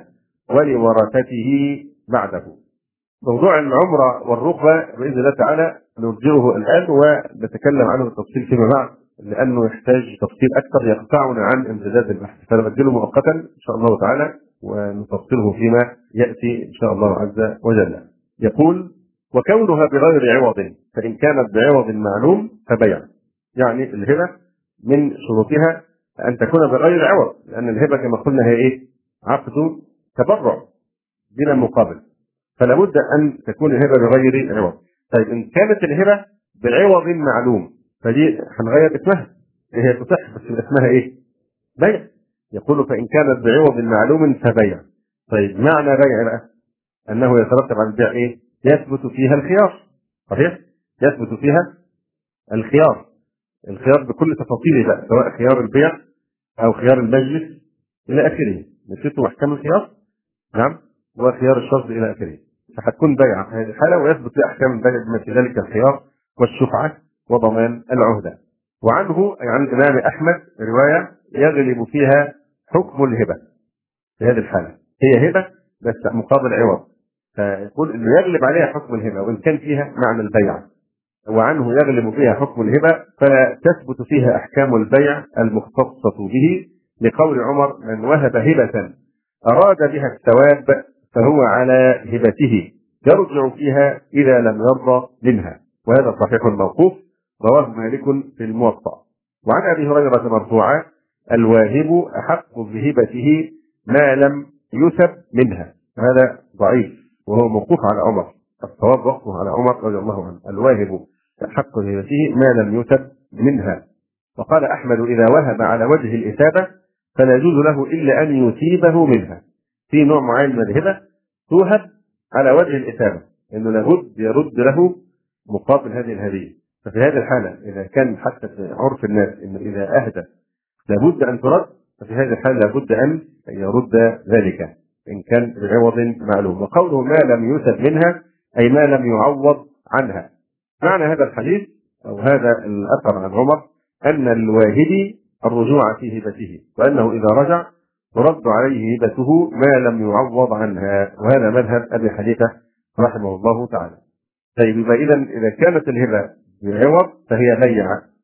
ولورثته بعده. موضوع العمرة والركبة بإذن الله تعالى نرجعه الآن ونتكلم عنه بالتفصيل فيما بعد، لأنه يحتاج تفصيل أكثر يقطعنا عن امتداد البحث، فنبدله مؤقتا إن شاء الله تعالى ونفصله فيما يأتي إن شاء الله عز وجل. يقول: وكونها بغير عوض، فإن كانت بعوض معلوم فبيع. يعني الهبة من شروطها أن تكون بغير عوض، لأن الهبة كما قلنا هي إيه؟ عقد تبرع بلا مقابل، فلا بد ان تكون الهبه بغير عوض. طيب ان كانت الهبه بعوض معلوم، فدي هنغير اسمها، هي تصح بس اسمها ايه؟ بيع. يقول: فان كانت بعوض معلوم فبيع. طيب معنى بيع بقى انه يترتب على البيع ايه؟ يثبت فيها الخيار. صحيح؟ يثبت فيها الخيار، الخيار بكل تفاصيله بقى، سواء خيار البيع او خيار المجلس الى اخره. نسيتوا احكام الخيار؟ نعم، وخيار الشرط الى اخره. فهتكون بيعه في هذه الحاله، ويثبت في احكام البيع بما في ذلك الخيار والشفعه وضمان العهده. وعنه أي عن الامام احمد روايه يغلب فيها حكم الهبه. في هذه الحاله هي هبه بس مقابل عوض، فيقول انه يغلب عليها حكم الهبه وان كان فيها معنى البيع. وعنه يغلب فيها حكم الهبه فلا تثبت فيها احكام البيع المختصه به، لقول عمر: من وهب هبه أراد بها الثواب فهو على هبته يرجع فيها إذا لم يرضى منها. وهذا صحيح موقوف، رواه مالك في الموطأ. وعن أبي هريرة مرفوعا: الواهب أحق بهبته ما لم يثب منها. هذا ضعيف وهو موقوف على عمر، الصواب وقفه على عمر رضي الله عنه: الواهب أحق بهبته ما لم يثب منها. وقال أحمد: إذا وهب على وجه الإثابة فلا يجوز له إلا أن يثيبه منها. في نوع معين من الهبة توهب على وجه الإثابة، إنه لابد يرد له مقابل هذه الهدية. ففي هذه الحالة إذا كان حتى في عرف الناس إنه إذا أهدى لابد أن ترد، ففي هذه الحالة لابد أن يرد ذلك إن كان بعوض معلوم. وقوله ما لم يثب منها أي ما لم يعوض عنها. معنى هذا الحديث أو هذا الأثر عن عمر أن الواهب الرجوع في هبته، وأنه إذا رجع ترد عليه هبته ما لم يعوض عنها. وهذا مذهب أبي حنيفة رحمه الله تعالى. طيب يبقى إذا إذا كانت الهبة بعوض فهي بيع.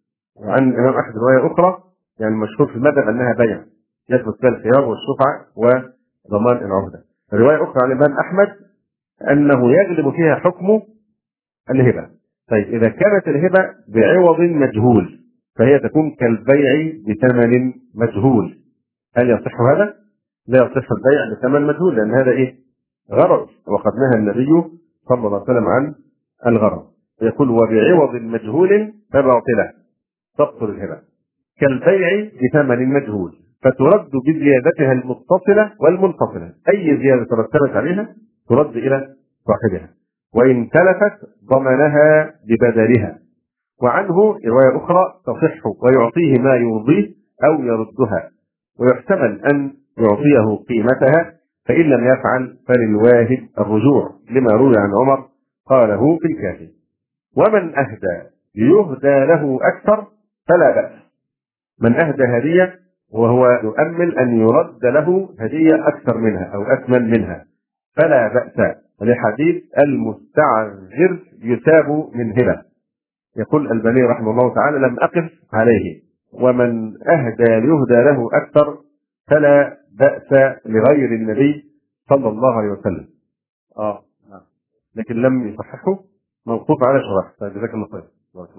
وعن الإمام أحمد رواية أخرى يعني المشهور في المذهب أنها بيع، يثبت فيها الخيار والشفعة وضمان العهدة. رواية أخرى عن الإمام أحمد أنه يغلب فيها حكم الهبة. طيب إذا كانت الهبة بعوض مجهول فهي تكون كالبيع بثمن مجهول. هل يصح هذا؟ لا يصح البيع بثمن مجهول، لأن هذا إيه؟ غرض، وقد نهى النبي صلى الله عليه وسلم عن الغرض. يقول: وبعوض مجهول فباطلة تبطل الهبة كالبيع بثمن مجهول، فترد بزيادتها المتصلة والمنفصلة. أي زيادة ترتبت عليها ترد إلى صاحبها، وإن تلفت ضمنها ببدلها. وعنه رواية أخرى تصح: ويعطيه ما يرضيه أو يردها، ويحتمل أن يعطيه قيمتها، فإن لم يفعل فللواهب الرجوع، لما روي عن عمر قاله في الكافي. ومن أهدى ليهدى له أكثر فلا بأس. من أهدى هدية وهو يؤمل أن يرد له هدية أكثر منها أو أثمن منها فلا بأس، لحديث المستعذر يثاب من هبة. يقول الألباني رحمه الله تعالى: لم أقف عليه. ومن أهدى ليهدى له أكثر فلا بأس لغير النبي صلى الله عليه وسلم. آه نعم، لكن لم يصححه، موقوف على شريح. فجزاك الله خير.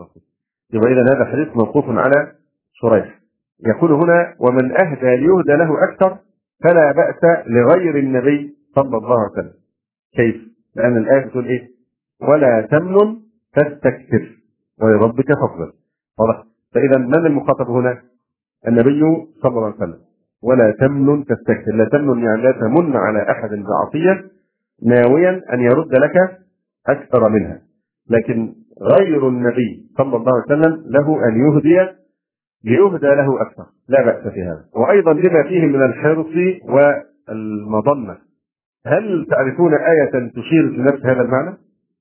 يبقى إذا هذا حديث موقوف على شريح. يقول هنا: ومن أهدى ليهدى له أكثر فلا بأس لغير النبي صلى الله عليه وسلم. كيف؟ لأن الآية بتقول إيه؟ ولا تمنن تستكثر ولربك فاصبر. واضح؟ فإذا من المخاطب هنا؟ النبي صلى الله عليه وسلم: ولا تمنن تستكثر. لا تمنن يعني لا تمن على أحد بعطية ناويا أن يرد لك أكثر منها، لكن غير النبي صلى الله عليه وسلم له أن يهدي ليهدى له أكثر، لا بأس في هذا. وأيضا لما فيه من الحرص والمظنة. هل تعرفون آية تشير لنفس هذا المعنى؟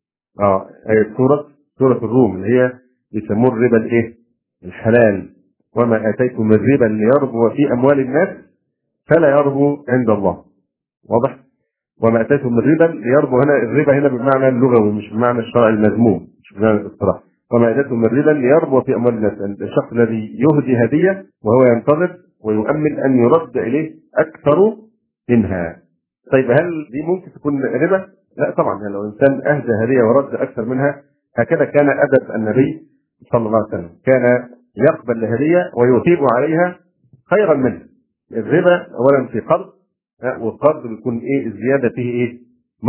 اه آية سورة سورة الروم اللي هي يسموه الربا الايه؟ الحلال. وما آتيتم من ربا ليربو في أموال الناس فلا يربو عند الله. واضح؟ وما آتيتم من ربا ليربو، هنا الربا هنا بالمعنى اللغوي مش بمعنى الشرع المذموم، مش بمعنى الاصطلاح. وما آتيتم من ربا ليربو في أموال الناس، الشخص الذي يهدي هدية وهو ينتظر ويؤمل أن يرد إليه أكثر منها. طيب هل دي ممكن تكون ربا؟ لا طبعا. يعني لو انسان اهدى هديه ورد اكثر منها، هكذا كان ادب النبي صلى الله عليه وسلم، كان يقبل الهديه ويثيب عليها خيرا منها. الربا اولا في قرض، والقرض بيكون ايه؟ الزياده فيه ايه؟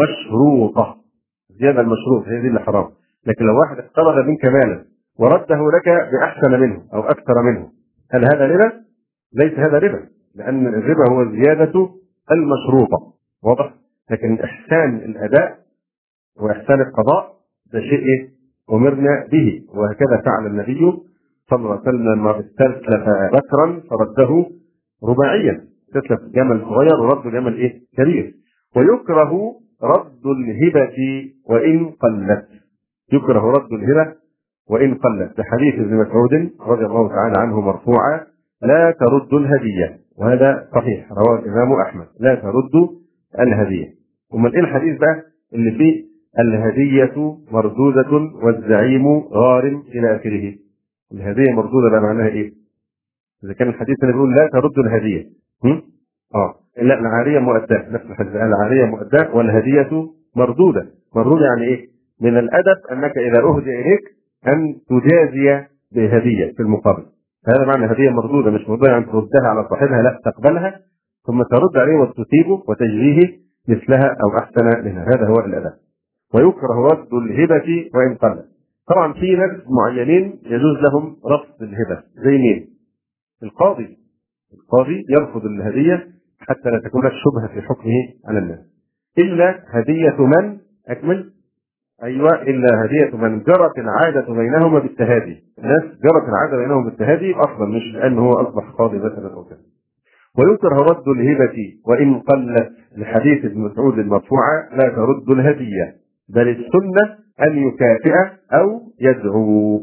مشروطه. الزياده المشروط هي دي اللي حرام. لكن لو واحد اقترض منك مالا ورده لك باحسن منه او اكثر منه، هل هذا ربا؟ ليس هذا ربا، لان الربا هو الزياده المشروطه. واضح؟ لكن إحسان الأداء وإحسان القضاء ده شيء إيه؟ أمرنا به، وهكذا فعل النبي صلى الله عليه وسلم لما استسلف بكرا فرده رباعيا، استسلف جمل صغير ورد جمل إيه؟ كبير. ويكره رد الهبة وإن قلت. يكره رد الهبة وإن قلت، لحديث ابن مسعود رضي الله تعالى عنه مرفوعا: لا ترد الهدية. وهذا صحيح، رواه الإمام أحمد: لا ترد الهدية. ومن ايه الحديث بقى اللي فيه الهدية مردودة والزعيم غارم إلى آخره؟ الهدية مردودة بقى معناها إيه؟ إذا كان الحديث اللي بيقول لا ترد الهدية، هم؟ آه لا، العارية مؤداة، نفس الحديث العارية مؤداة والهدية مردودة. مردودة يعني إيه؟ من الأدب أنك إذا أهدي إليك أن تجازي بهدية في المقابل. هذا معنى هدية مردودة، مش مردودة يعني تردها على صاحبها، لا، تقبلها ثم ترد عليه وتثيبه وتجزيه مثلها او احسن منها. هذا هو الادب. ويكره رد الهبه وان قلت. طبعا في ناس معينين يجوز لهم رفض الهبه، زي مين؟ القاضي. القاضي يرفض الهديه حتى لا تكون شبهه في حكمه على الناس، الا هديه من اكمل ايوه الا هديه من جرت العاده بينهما بالتهادي. الناس جرت العاده بينهم بالتهادي اصلا، مش لان هو اصبح قاضي مثلا او كذا. ويكره رد الهبة وإن قلت، لحديث ابن مسعود المرفوعة: لا ترد الهدية، بل السنة أن يكافئ أو يدعو.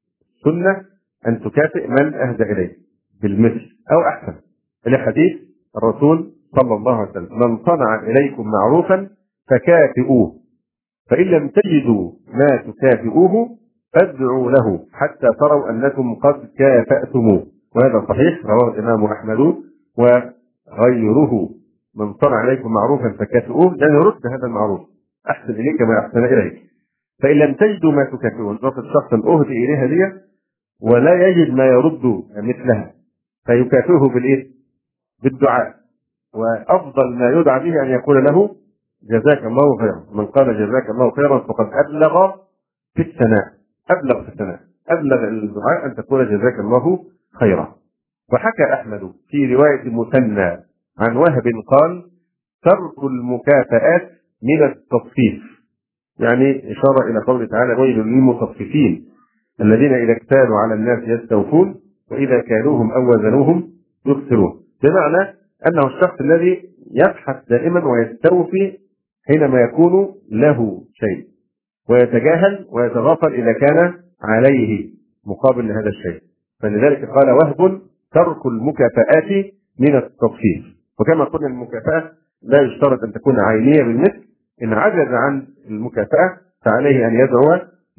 سنة أن تكافئ من أهدى إليه بالمثل أو أحسن، لحديث الرسول صلى الله عليه وسلم: من صنع إليكم معروفا فكافئوه، فإن لم تجدوا ما تكافئوه فادعوا له حتى تروا أنكم قد كافأتموه. وهذا صحيح، رواه الإمام أحمد وغيره. من صنع عليكم معروفا فكافئوه، يعني رد هذا المعروف، أحسن إليك ما أحسن إليك. فإن لم تجدوا ما تكافئون، نقصد الشخص أهدي إليه هدية ولا يجد ما يرد مثلها فيكافئه بالإيه؟ بالدعاء. وأفضل ما يدعى به أن يقول له: جزاك الله خيرا. من قال جزاك الله خيرا فقد أبلغ في الثناء. أبلغ في الثناء، أبلغ الدعاء أن تقول جزاك الله خيرا. وحكى أحمد في رواية مثنى عن وهب قال: ترك المكافآت من التصفيف، يعني إشارة إلى قوله تعالى: ويل للمطففين الذين إذا اكتالوا على الناس يستوفون وإذا كالوهم أو وزنوهم يخسرون. بمعنى أنه الشخص الذي يبحث دائما ويستوفي حينما يكون له شيء، ويتجاهل ويتغافل إذا كان عليه مقابل لهذا الشيء. فلذلك قال وهب: ترك المكافآت من التصفيف. وكما قلنا المكافأة لا يشترط أن تكون عينية بالمثل، إن عجز عن المكافأة فعليه أن يدعو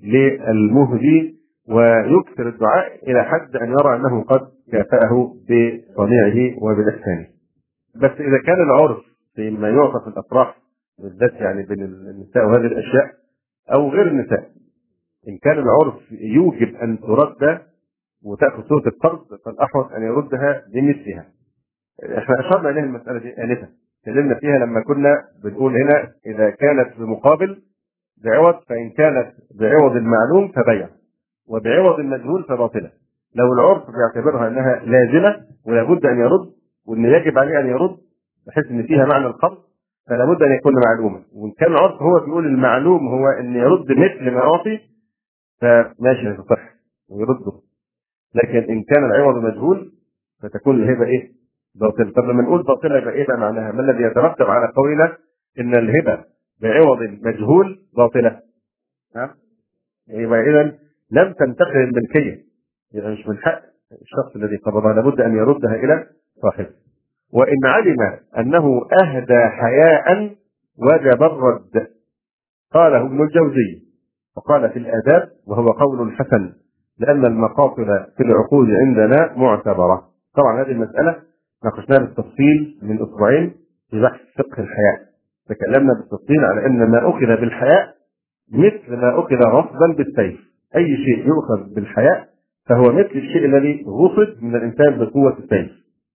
للمهدي ويكثر الدعاء إلى حد أن يرى أنه قد كافأه بصنيعه وبإحسانه. بس إذا كان العرف فيما يعطى في الأفراح بالذات، يعني بين النساء وهذه الأشياء أو غير النساء، إن كان العرف يوجب أن ترد وتأخذ صورة القرض فالأحوط أن يردها بمثلها. احنا أشرنا إليها المسألة دي آنفا، تكلمنا فيها لما كنا بنقول هنا إذا كانت بمقابل بعوض، فإن كانت بعوض المعلوم فبيع، وبعوض المجهول فباطلة. لو العرف بيعتبرها انها لازمه ولابد ان يرد وان يجب عليه ان يرد بحيث ان فيها معنى القبض، فلا بد ان يكون معلوما. وان كان العرف هو بيقول المعلوم هو ان يرد مثل ما اعطي فماشي تصح ويرده. لكن ان كان العوض مجهول فتكون الهبه ايه؟ باطله. طب لما نقول باطله يبقى ايه بقى معناها؟ ما الذي يترتب على قولنا ان الهبه بعوض مجهول باطله؟ ها؟ يبقى اذا لم تنتقل الملكيه، يبقى مش من حق الشخص الذي قبضها، لابد ان يردها الى صاحبه. وان علم انه اهدى حياء وجب الرد، قاله ابن الجوزي وقال في الاداب وهو قول حسن لان المقاصد في العقود عندنا معتبره. طبعا هذه المساله ناقشناها بالتفصيل من اسبوعين في بحث فقه الحياء، تكلمنا بالتفصيل على ان ما اخذ بالحياء مثل ما اخذ غصبا بالسيف. اي شيء يؤخذ بالحياء فهو مثل الشيء الذي غصب من الانسان بقوه السيف.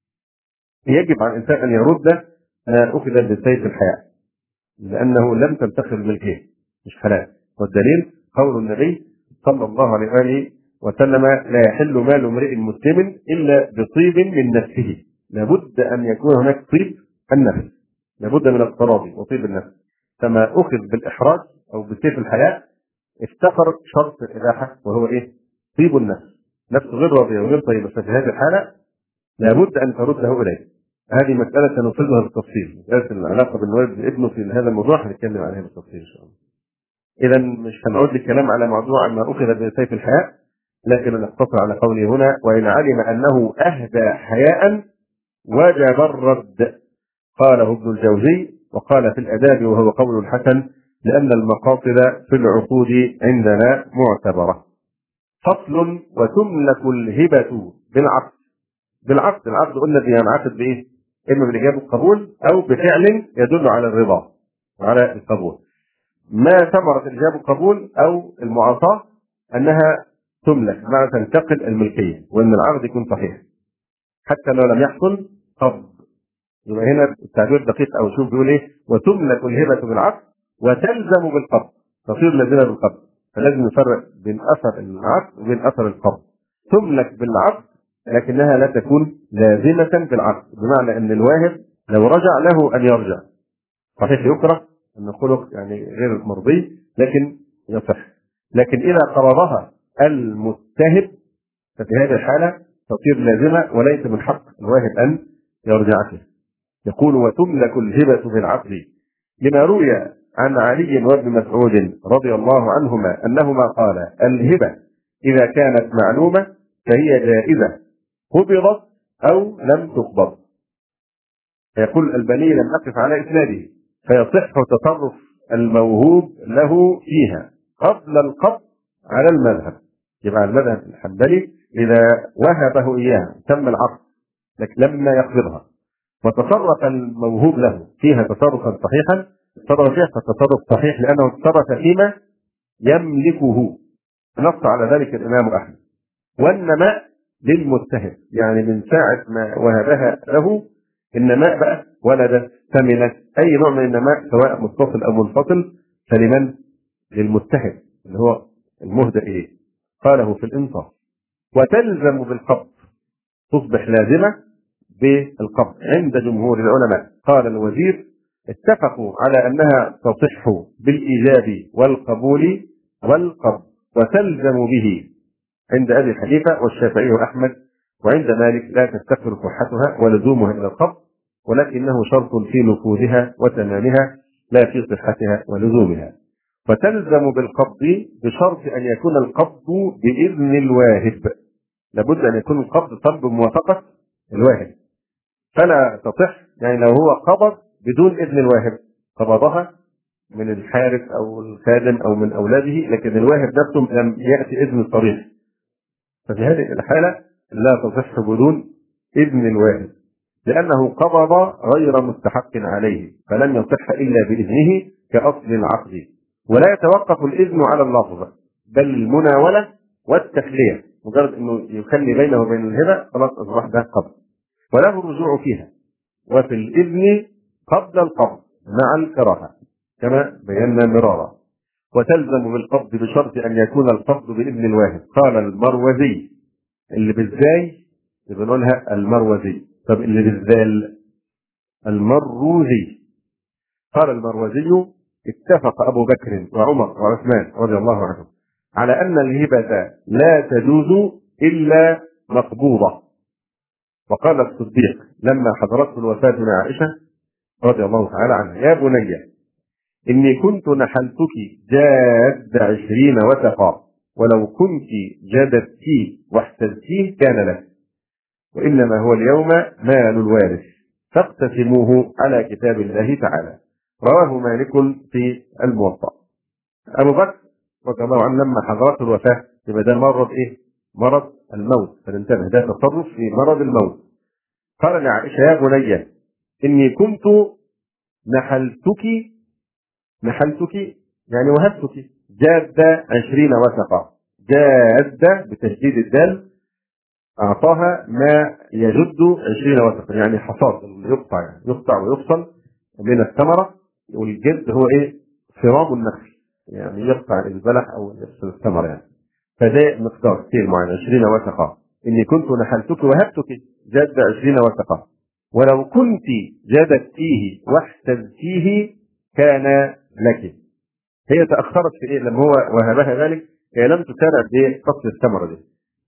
يجب على الانسان ان يرد ما اخذ بالسيف الحياء لانه لم تنتقل الملكيه، مش حلال. والدليل قول النبي صلى الله عليه واله وسلم لا يحل مال امرئ مسلم الا بطيب من نفسه. لابد ان يكون هناك طيب النفس، لابد من التراضي وطيب النفس. فما اخذ بالاحراج او بسيف الحياء افتقر شرط الاباحه وهو ايه؟ طيب النفس. نفس غير راضيه وغير طيبه، ففي هذه الحاله لابد ان ترده اليه. هذه مساله سنفردها بالتفصيل، مساله العلاقه بين الوالد وابنه في هذا الموضوع هنتكلم عليها بالتفصيل ان شاء الله. اذا مش هنعود للكلام على موضوع ما اخذ بسيف الحياء، لكن نقتصر على قوله هنا وان علم انه اهدى حياء وجب الرد، قاله ابن الجوزي وقال في الاداب وهو قول الحسن لان المقاصد في العقود عندنا معتبره. فصل وتملك الهبه بالعقد. بالعقد، العقد قلنا بينعقد بايه؟ اما بالاجابه والقبول او بفعل يدل على الرضا وعلى القبول. ما ثمرة الإجابة والقبول أو المعاطاة أنها تملك، بمعنى تنتقل الملكية وأن العقد يكون صحيح حتى لو لم يحصل قبض. يبقى هنا التعبير دقيق أو شوف بيقول إيه؟ وتملك الهبة بالعقد وتلزم بالقبض، تصير لازمة بالقبض. فلازم نفرق بين أثر العقد وبين أثر القبض. تملك بالعقد لكنها لا تكون لازمة بالعقد، بمعنى أن الواهب لو رجع له أن يرجع. صحيح يكره أن خلق يعني غير مرضي لكن يصح. لكن إذا قرضها المتهب ففي هذه الحالة تصير لازمة وليس من حق الواهب أن يرجع فيها. يقول وتملك الهبة بالعقد لما روي عن علي وابن مسعود رضي الله عنهما أنهما قال الهبة إذا كانت معلومة فهي جائزة قبضت أو لم تقبض. يقول الألباني لم أقف على إسناده فيصح تصرف الموهوب له فيها قبل القبض على المذهب. يبقى المذهب الحنبلي إذا وهبه إياها تم العقد لكن لما يقبضها وتصرف الموهوب له فيها تصرفا صحيحا، تصرف فيها فالتصرف صحيح لأنه تصرف فيما يملكه، نص على ذلك الإمام أحمد. والنماء للمتهم، يعني من ساعة ما وهبها له النماء بقى ولدت ثمنت أي نوع من النماء سواء متصل أو منفصل فلمن؟ للمتهم اللي هو المهدى إليه. قاله في الإنصاف. وتلزم بالقبض، تصبح لازمة بالقبض عند جمهور العلماء. قال الوزير اتفقوا على أنها تصح بالإيجاب والقبول والقبض وتلزم به عند أبي حنيفة والشافعي وأحمد، وعند مالك لا تفتقر صحتها ولزومها إلى القبض ولكنه شرط في نفوذها وتمامها لا في صحتها ولزومها. فتلزم بالقبض بشرط أن يكون القبض بإذن الواهب، لابد أن يكون القبض طلب بموافقة الواهب، فلا تصح يعني لو هو قبض بدون إذن الواهب، قبضها من الحارس أو الخادم أو من أولاده لكن الواهب نفسه لم يأتي إذن صريح، ففي هذه الحالة لا تصح بدون إذن الواهب لأنه قبض غير مستحق عليه فلم يصح إلا بإذنه كأصل العقد. ولا يتوقف الإذن على اللفظ بل المناولة والتخلية، مجرد أنه يخلي بينه وبين الهبة خلاص أصبح ده قبض وله الرجوع فيها. وفي الإذن قبل القبض مع الكراهة كما بينا مرارا. وتلزم بالقبض بشرط أن يكون القبض بإذن الواهب. قال المروزي اللي بالزاي بنقولها المروزي. طب اللي بالذال المروزي. قال المروزي: اتفق أبو بكر وعمر وعثمان رضي الله عنهم على أن الهبة لا تجوز إلا مقبوضة. وقال الصديق لما حضرته الوفاة من عائشة رضي الله تعالى عنها: يا بني إني كنت نحلتك جاد عشرين وثقا، ولو كنت جددتيه واحتزتيه كان لك، وإنما هو اليوم مال الوارث فاقتسموه على كتاب الله تعالى. رواه مالك في الموطأ. أبو بكر رضي الله عنه لما حضرته الوفاة، يبقى ده مرض إيه؟ مرض الموت، فننتبه، ده تصرف في مرض الموت. قال لعائشة: يا بني إني كنت نحلتك نحلتك يعني وهبتك جادة عشرين وثقا. جادة بتشديد الدال، أعطاها ما يجد عشرين وثقا، يعني حصاد يقطع، يعني يقطع ويفصل من الثمرة. والجد هو إيه؟ صرام النخل، يعني يقطع البلح أو يفصل الثمرة يعني. فده مقدار كثير معين عشرين وثقا. إني كنت نحلتك وهبتك جادة عشرين وثقا، ولو كنت جددتيه واحتزتيه كان لك. هي تأخرت في إيه؟ لما هو وهبها ذلك هي لم تسارع بقصد الثمرة دي،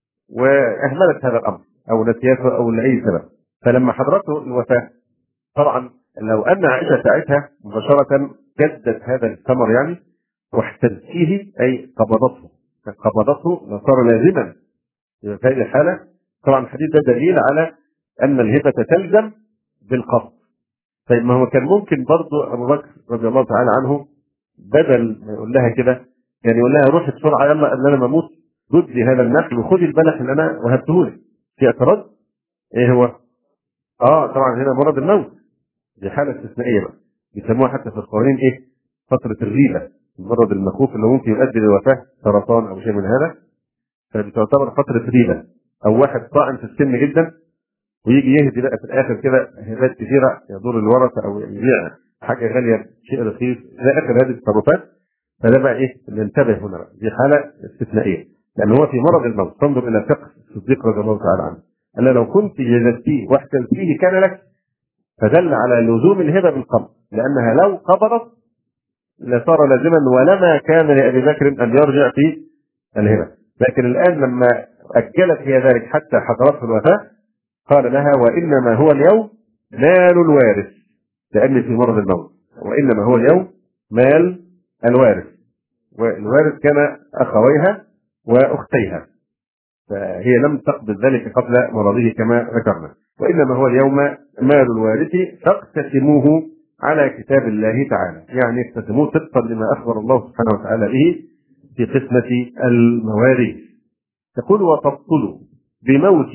وأهملت هذا الأمر أو نسيته أو لأي سبب. فلما حضرته الوفاة، طبعا لو أن عائشة ساعتها مباشرة جدت هذا الثمر يعني واحتزتيه أي قبضته قبضته لصار لازما في هذه الحالة. طبعا الحديث ده دليل على أن الهبة تلزم بالقبض. طيب ما هو كان ممكن برضه أبو بكر رضي الله تعالى عنه بدل ما يقول لها كده يعني يقول لها روحي بسرعة يلا قبل أنا ما أموت جدي هذا النخل وخدي البلح اللي أنا وهبته لك. في اعتراض؟ إيه هو؟ آه طبعا هنا مرض الموت، دي حالة استثنائية بقى، بيسموها حتى في القوانين إيه؟ فترة الريبة، المرض المخوف اللي ممكن يؤدي للوفاة، سرطان أو شيء من هذا، فبتعتبر فترة ريبة. أو واحد طاعن في السن جدا ويجي يهدي بقى في الاخر كده هبات كثيره يضر الورثه او يبيع حاجه غاليه شيء رخيص الى اخر هذه التصرفات. فده بقى ايه اللي انتبه هنا بقى، دي حاله استثنائيه لان هو في مرض الموت. تنظر الى فقه الصديق رضي الله تعالى عنه، قال لو كنت جلدتيه واحتلتيه كان لك، فدل على لزوم الهبه بالقبض، لانها لو قبضت لصار لازما ولما كان لابي بكر ان يرجع في الهبه. لكن الان لما اجلت هي ذلك حتى حضرته الوفاه قال لها: وإنما هو اليوم مال الوارث، لأن في مرض الموت، وإنما هو اليوم مال الوارث. والوارث كان أخويها وأختيها، فهي لم تقبل ذلك قبل مرضه كما ذكرنا. وإنما هو اليوم مال الوارث فاقتسموه على كتاب الله تعالى، يعني اقتسموه طبقا لما أخبر الله سبحانه وتعالى به في قسمة المواريث. يقول: وتبطل بموت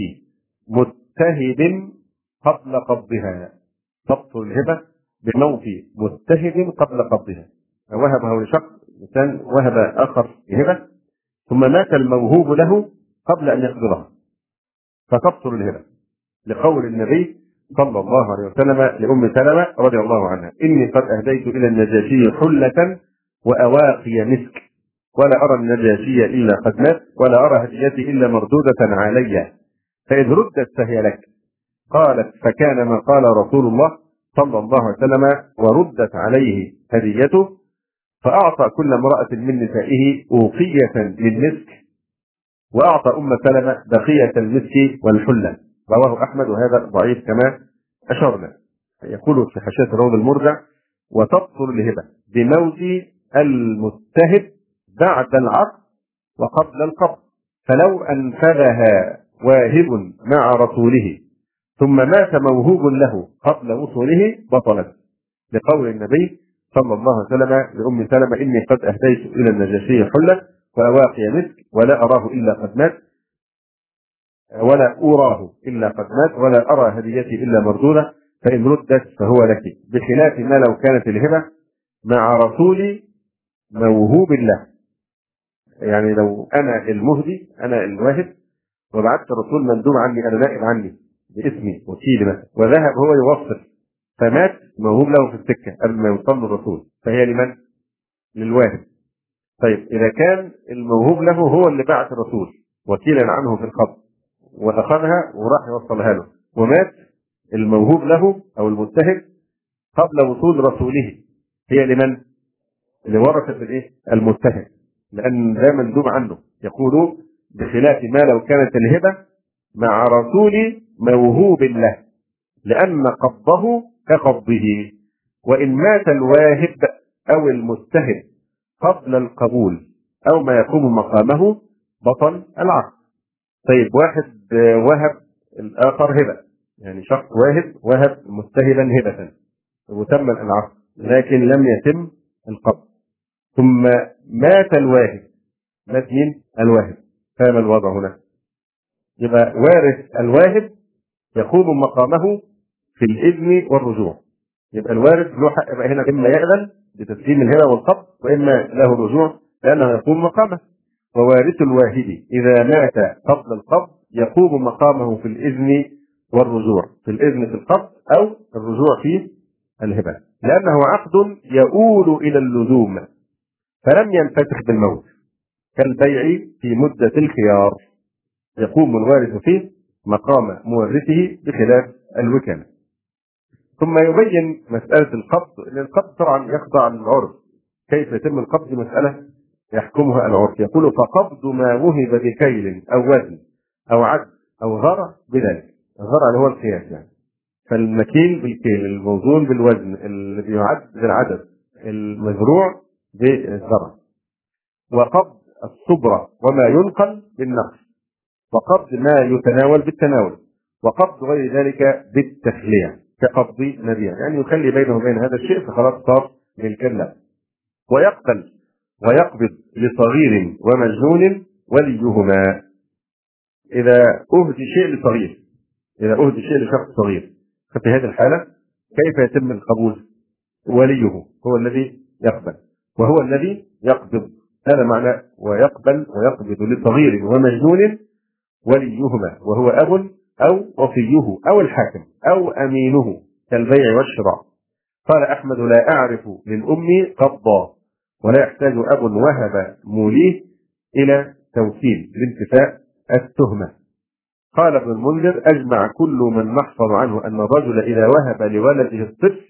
متهب قبل قبضها. تبطل الهبة بموت متهب قبل قبضها. وهبه لشخص، إنسان وهب آخر هبة ثم مات الموهوب له قبل أن يقبضها فتبطل الهبة، لقول النبي صلى الله عليه وسلم لأم سلمة رضي الله عنها: إني قد أهديت إلى النجاشي حلة وأواقي مسك، ولا أرى النجاشي إلا قد مات، ولا أرى هديتي إلا مردودة علي، فإذ ردت فهي لك. قالت: فكان ما قال رسول الله صلى الله عليه وسلم وردت عليه هديته، فأعطى كل امرأة من نسائه أوقية من مسك، وأعطى أم سلمة بقية المسك والحلة. رواه أحمد وهذا ضعيف كما أشرنا. يقول في حاشية روض المرجع: وتبطل الهبة بموت المتهب بعد العقد وقبل القبض، فلو أنفذها واهب مع رسوله ثم مات موهوب له قبل وصوله بطلت، لقول النبي صلى الله عليه وسلم لأم سلمة: إني قد أهديت إلى النجاشي حلة وأواقي مسك، ولا أراه إلا قد مات ولا أراه إلا قد مات ولا أرى هديتي إلا مردودة، فإن ردت فهو لك، بخلاف ما لو كانت الهبة مع رسول موهوب له. يعني لو أنا المهدي أنا الواهب وبعثت رسول مندوب عني أنا نائب عني باسمي وكيلي مثلا، وذهب هو يوصل فمات موهوب له في السكة قبل ما يوصل الرسول، فهي لمن؟ للواهب. طيب إذا كان الموهوب له هو اللي بعث الرسول وكيلا عنه في القبض واخذها وراح يوصلها له، ومات الموهوب له او المنتهب قبل وصول رسوله، هي لمن؟ لورثة الايه؟ المنتهب، لان ده مندوب عنه. يقول بخلاف ما لو كانت الهبة مع رسول موهوب له، لأن قبضه كقبضه، وإن مات الواهب أو المستهب قبل القبول أو ما يقوم مقامه بطل العقد. طيب واحد وهب الآخر هبة، يعني شخص واهب وهب مستهبا هبة وتم العقد لكن لم يتم القبض، ثم مات الواهب. مات مين؟ الواهب. فما الوضع هنا؟ يبقى وارث الواهب يقوم مقامه في الإذن والرجوع. يبقى الوارث له حق بقى هنا، إما يأذن بتسليم الهبة والقبض، وإما له الرجوع لأنه يقوم مقامه. ووارث الواهب إذا مات قبل القبض يقوم مقامه في الإذن والرجوع، في الإذن في القبض أو الرجوع في الهبة، لأنه عقد يؤول إلى اللزوم فلم ينفتح بالموت، كالبيع في مدة الخيار، يقوم الوارث فيه مقام مورثه بخلاف الوكالة. ثم يبين مسألة القبض، لأن القبض طبعا يخضع للعرف، كيف يتم القبض مسألة يحكمها العرف. يقول فقبض ما وهب بكيل أو وزن أو عد أو ذرع بذلك. الذرع اللي هو القياس يعني، فالمكيل بالكيل، الموزون بالوزن، اللي بيعد بالعدد، المزروع بالزرع. وقبض الصبرة وما ينقل بالنقل، وقبض ما يتناول بالتناول، وقبض غير ذلك بالتخلية كقبض نبيع، يعني يخلي بينه وبين هذا الشيء فخلاص صار للكلة. ويقتل ويقبض لصغير ومجنون وليهما، إذا أهدي شيء لصغير، إذا أهدي شيء لشخص صغير، ففي هذه الحالة كيف يتم القبول؟ وليه هو الذي يقبل وهو الذي يقبض، هذا معنى ويقبل ويقبض لصغير ومجنون وليهما، وهو أب أو وصيه أو الحاكم أو أمينه كالبيع والشراء. قال أحمد لا أعرف للأم قبضا، ولا يحتاج أب وهب موليه إلى توكيل لانتفاء التهمة. قال ابن المنذر أجمع كل من نحفظ عنه أن الرجل إذا وهب لولده الطفل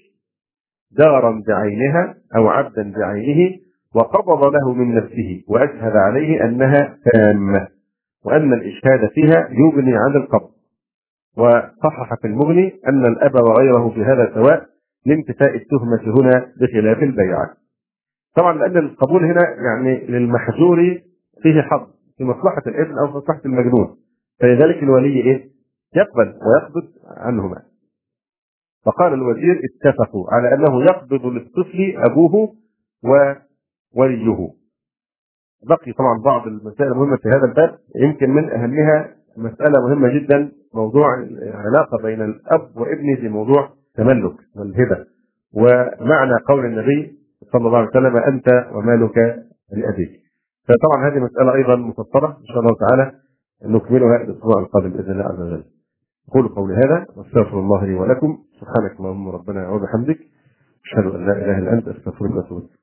دارا بعينها أو عبدا بعينه وقبض له من نفسه وأشهد عليه أنها تامة، وأن الإشهاد فيها يغني عن القبض. وصحح في المغني أن الأب وغيره في هذا سواء لانتفاء التهمة هنا بخلاف البيع. طبعا لأن القبول هنا يعني للمحجور فيه حظ في مصلحة الابن أو في مصلحة المجنون، فلذلك الولي إيه؟ يقبل ويقبض عنهما. فقال الوزير اتفقوا على أنه يقبض للطفل أبوه ووليه. بقي طبعا بعض المسائل المهمة في هذا الباب، يمكن من أهمها مسألة مهمة جدا، موضوع العلاقة بين الأب وابنه في موضوع تملك والهبة، ومعنى قول النبي صلى الله عليه وسلم أنت ومالك لأبيك. فطبعا هذه مسألة أيضا مفصلة إن شاء الله تعالى نكملها الأسبوع القادم بإذن الله عز وجل. أقول قولي هذا واستغفر الله لي ولكم، سبحانك اللهم ربنا وبحمدك، أشهد أن لا إله إلا أنت، أستغفرك وأتوب إليك.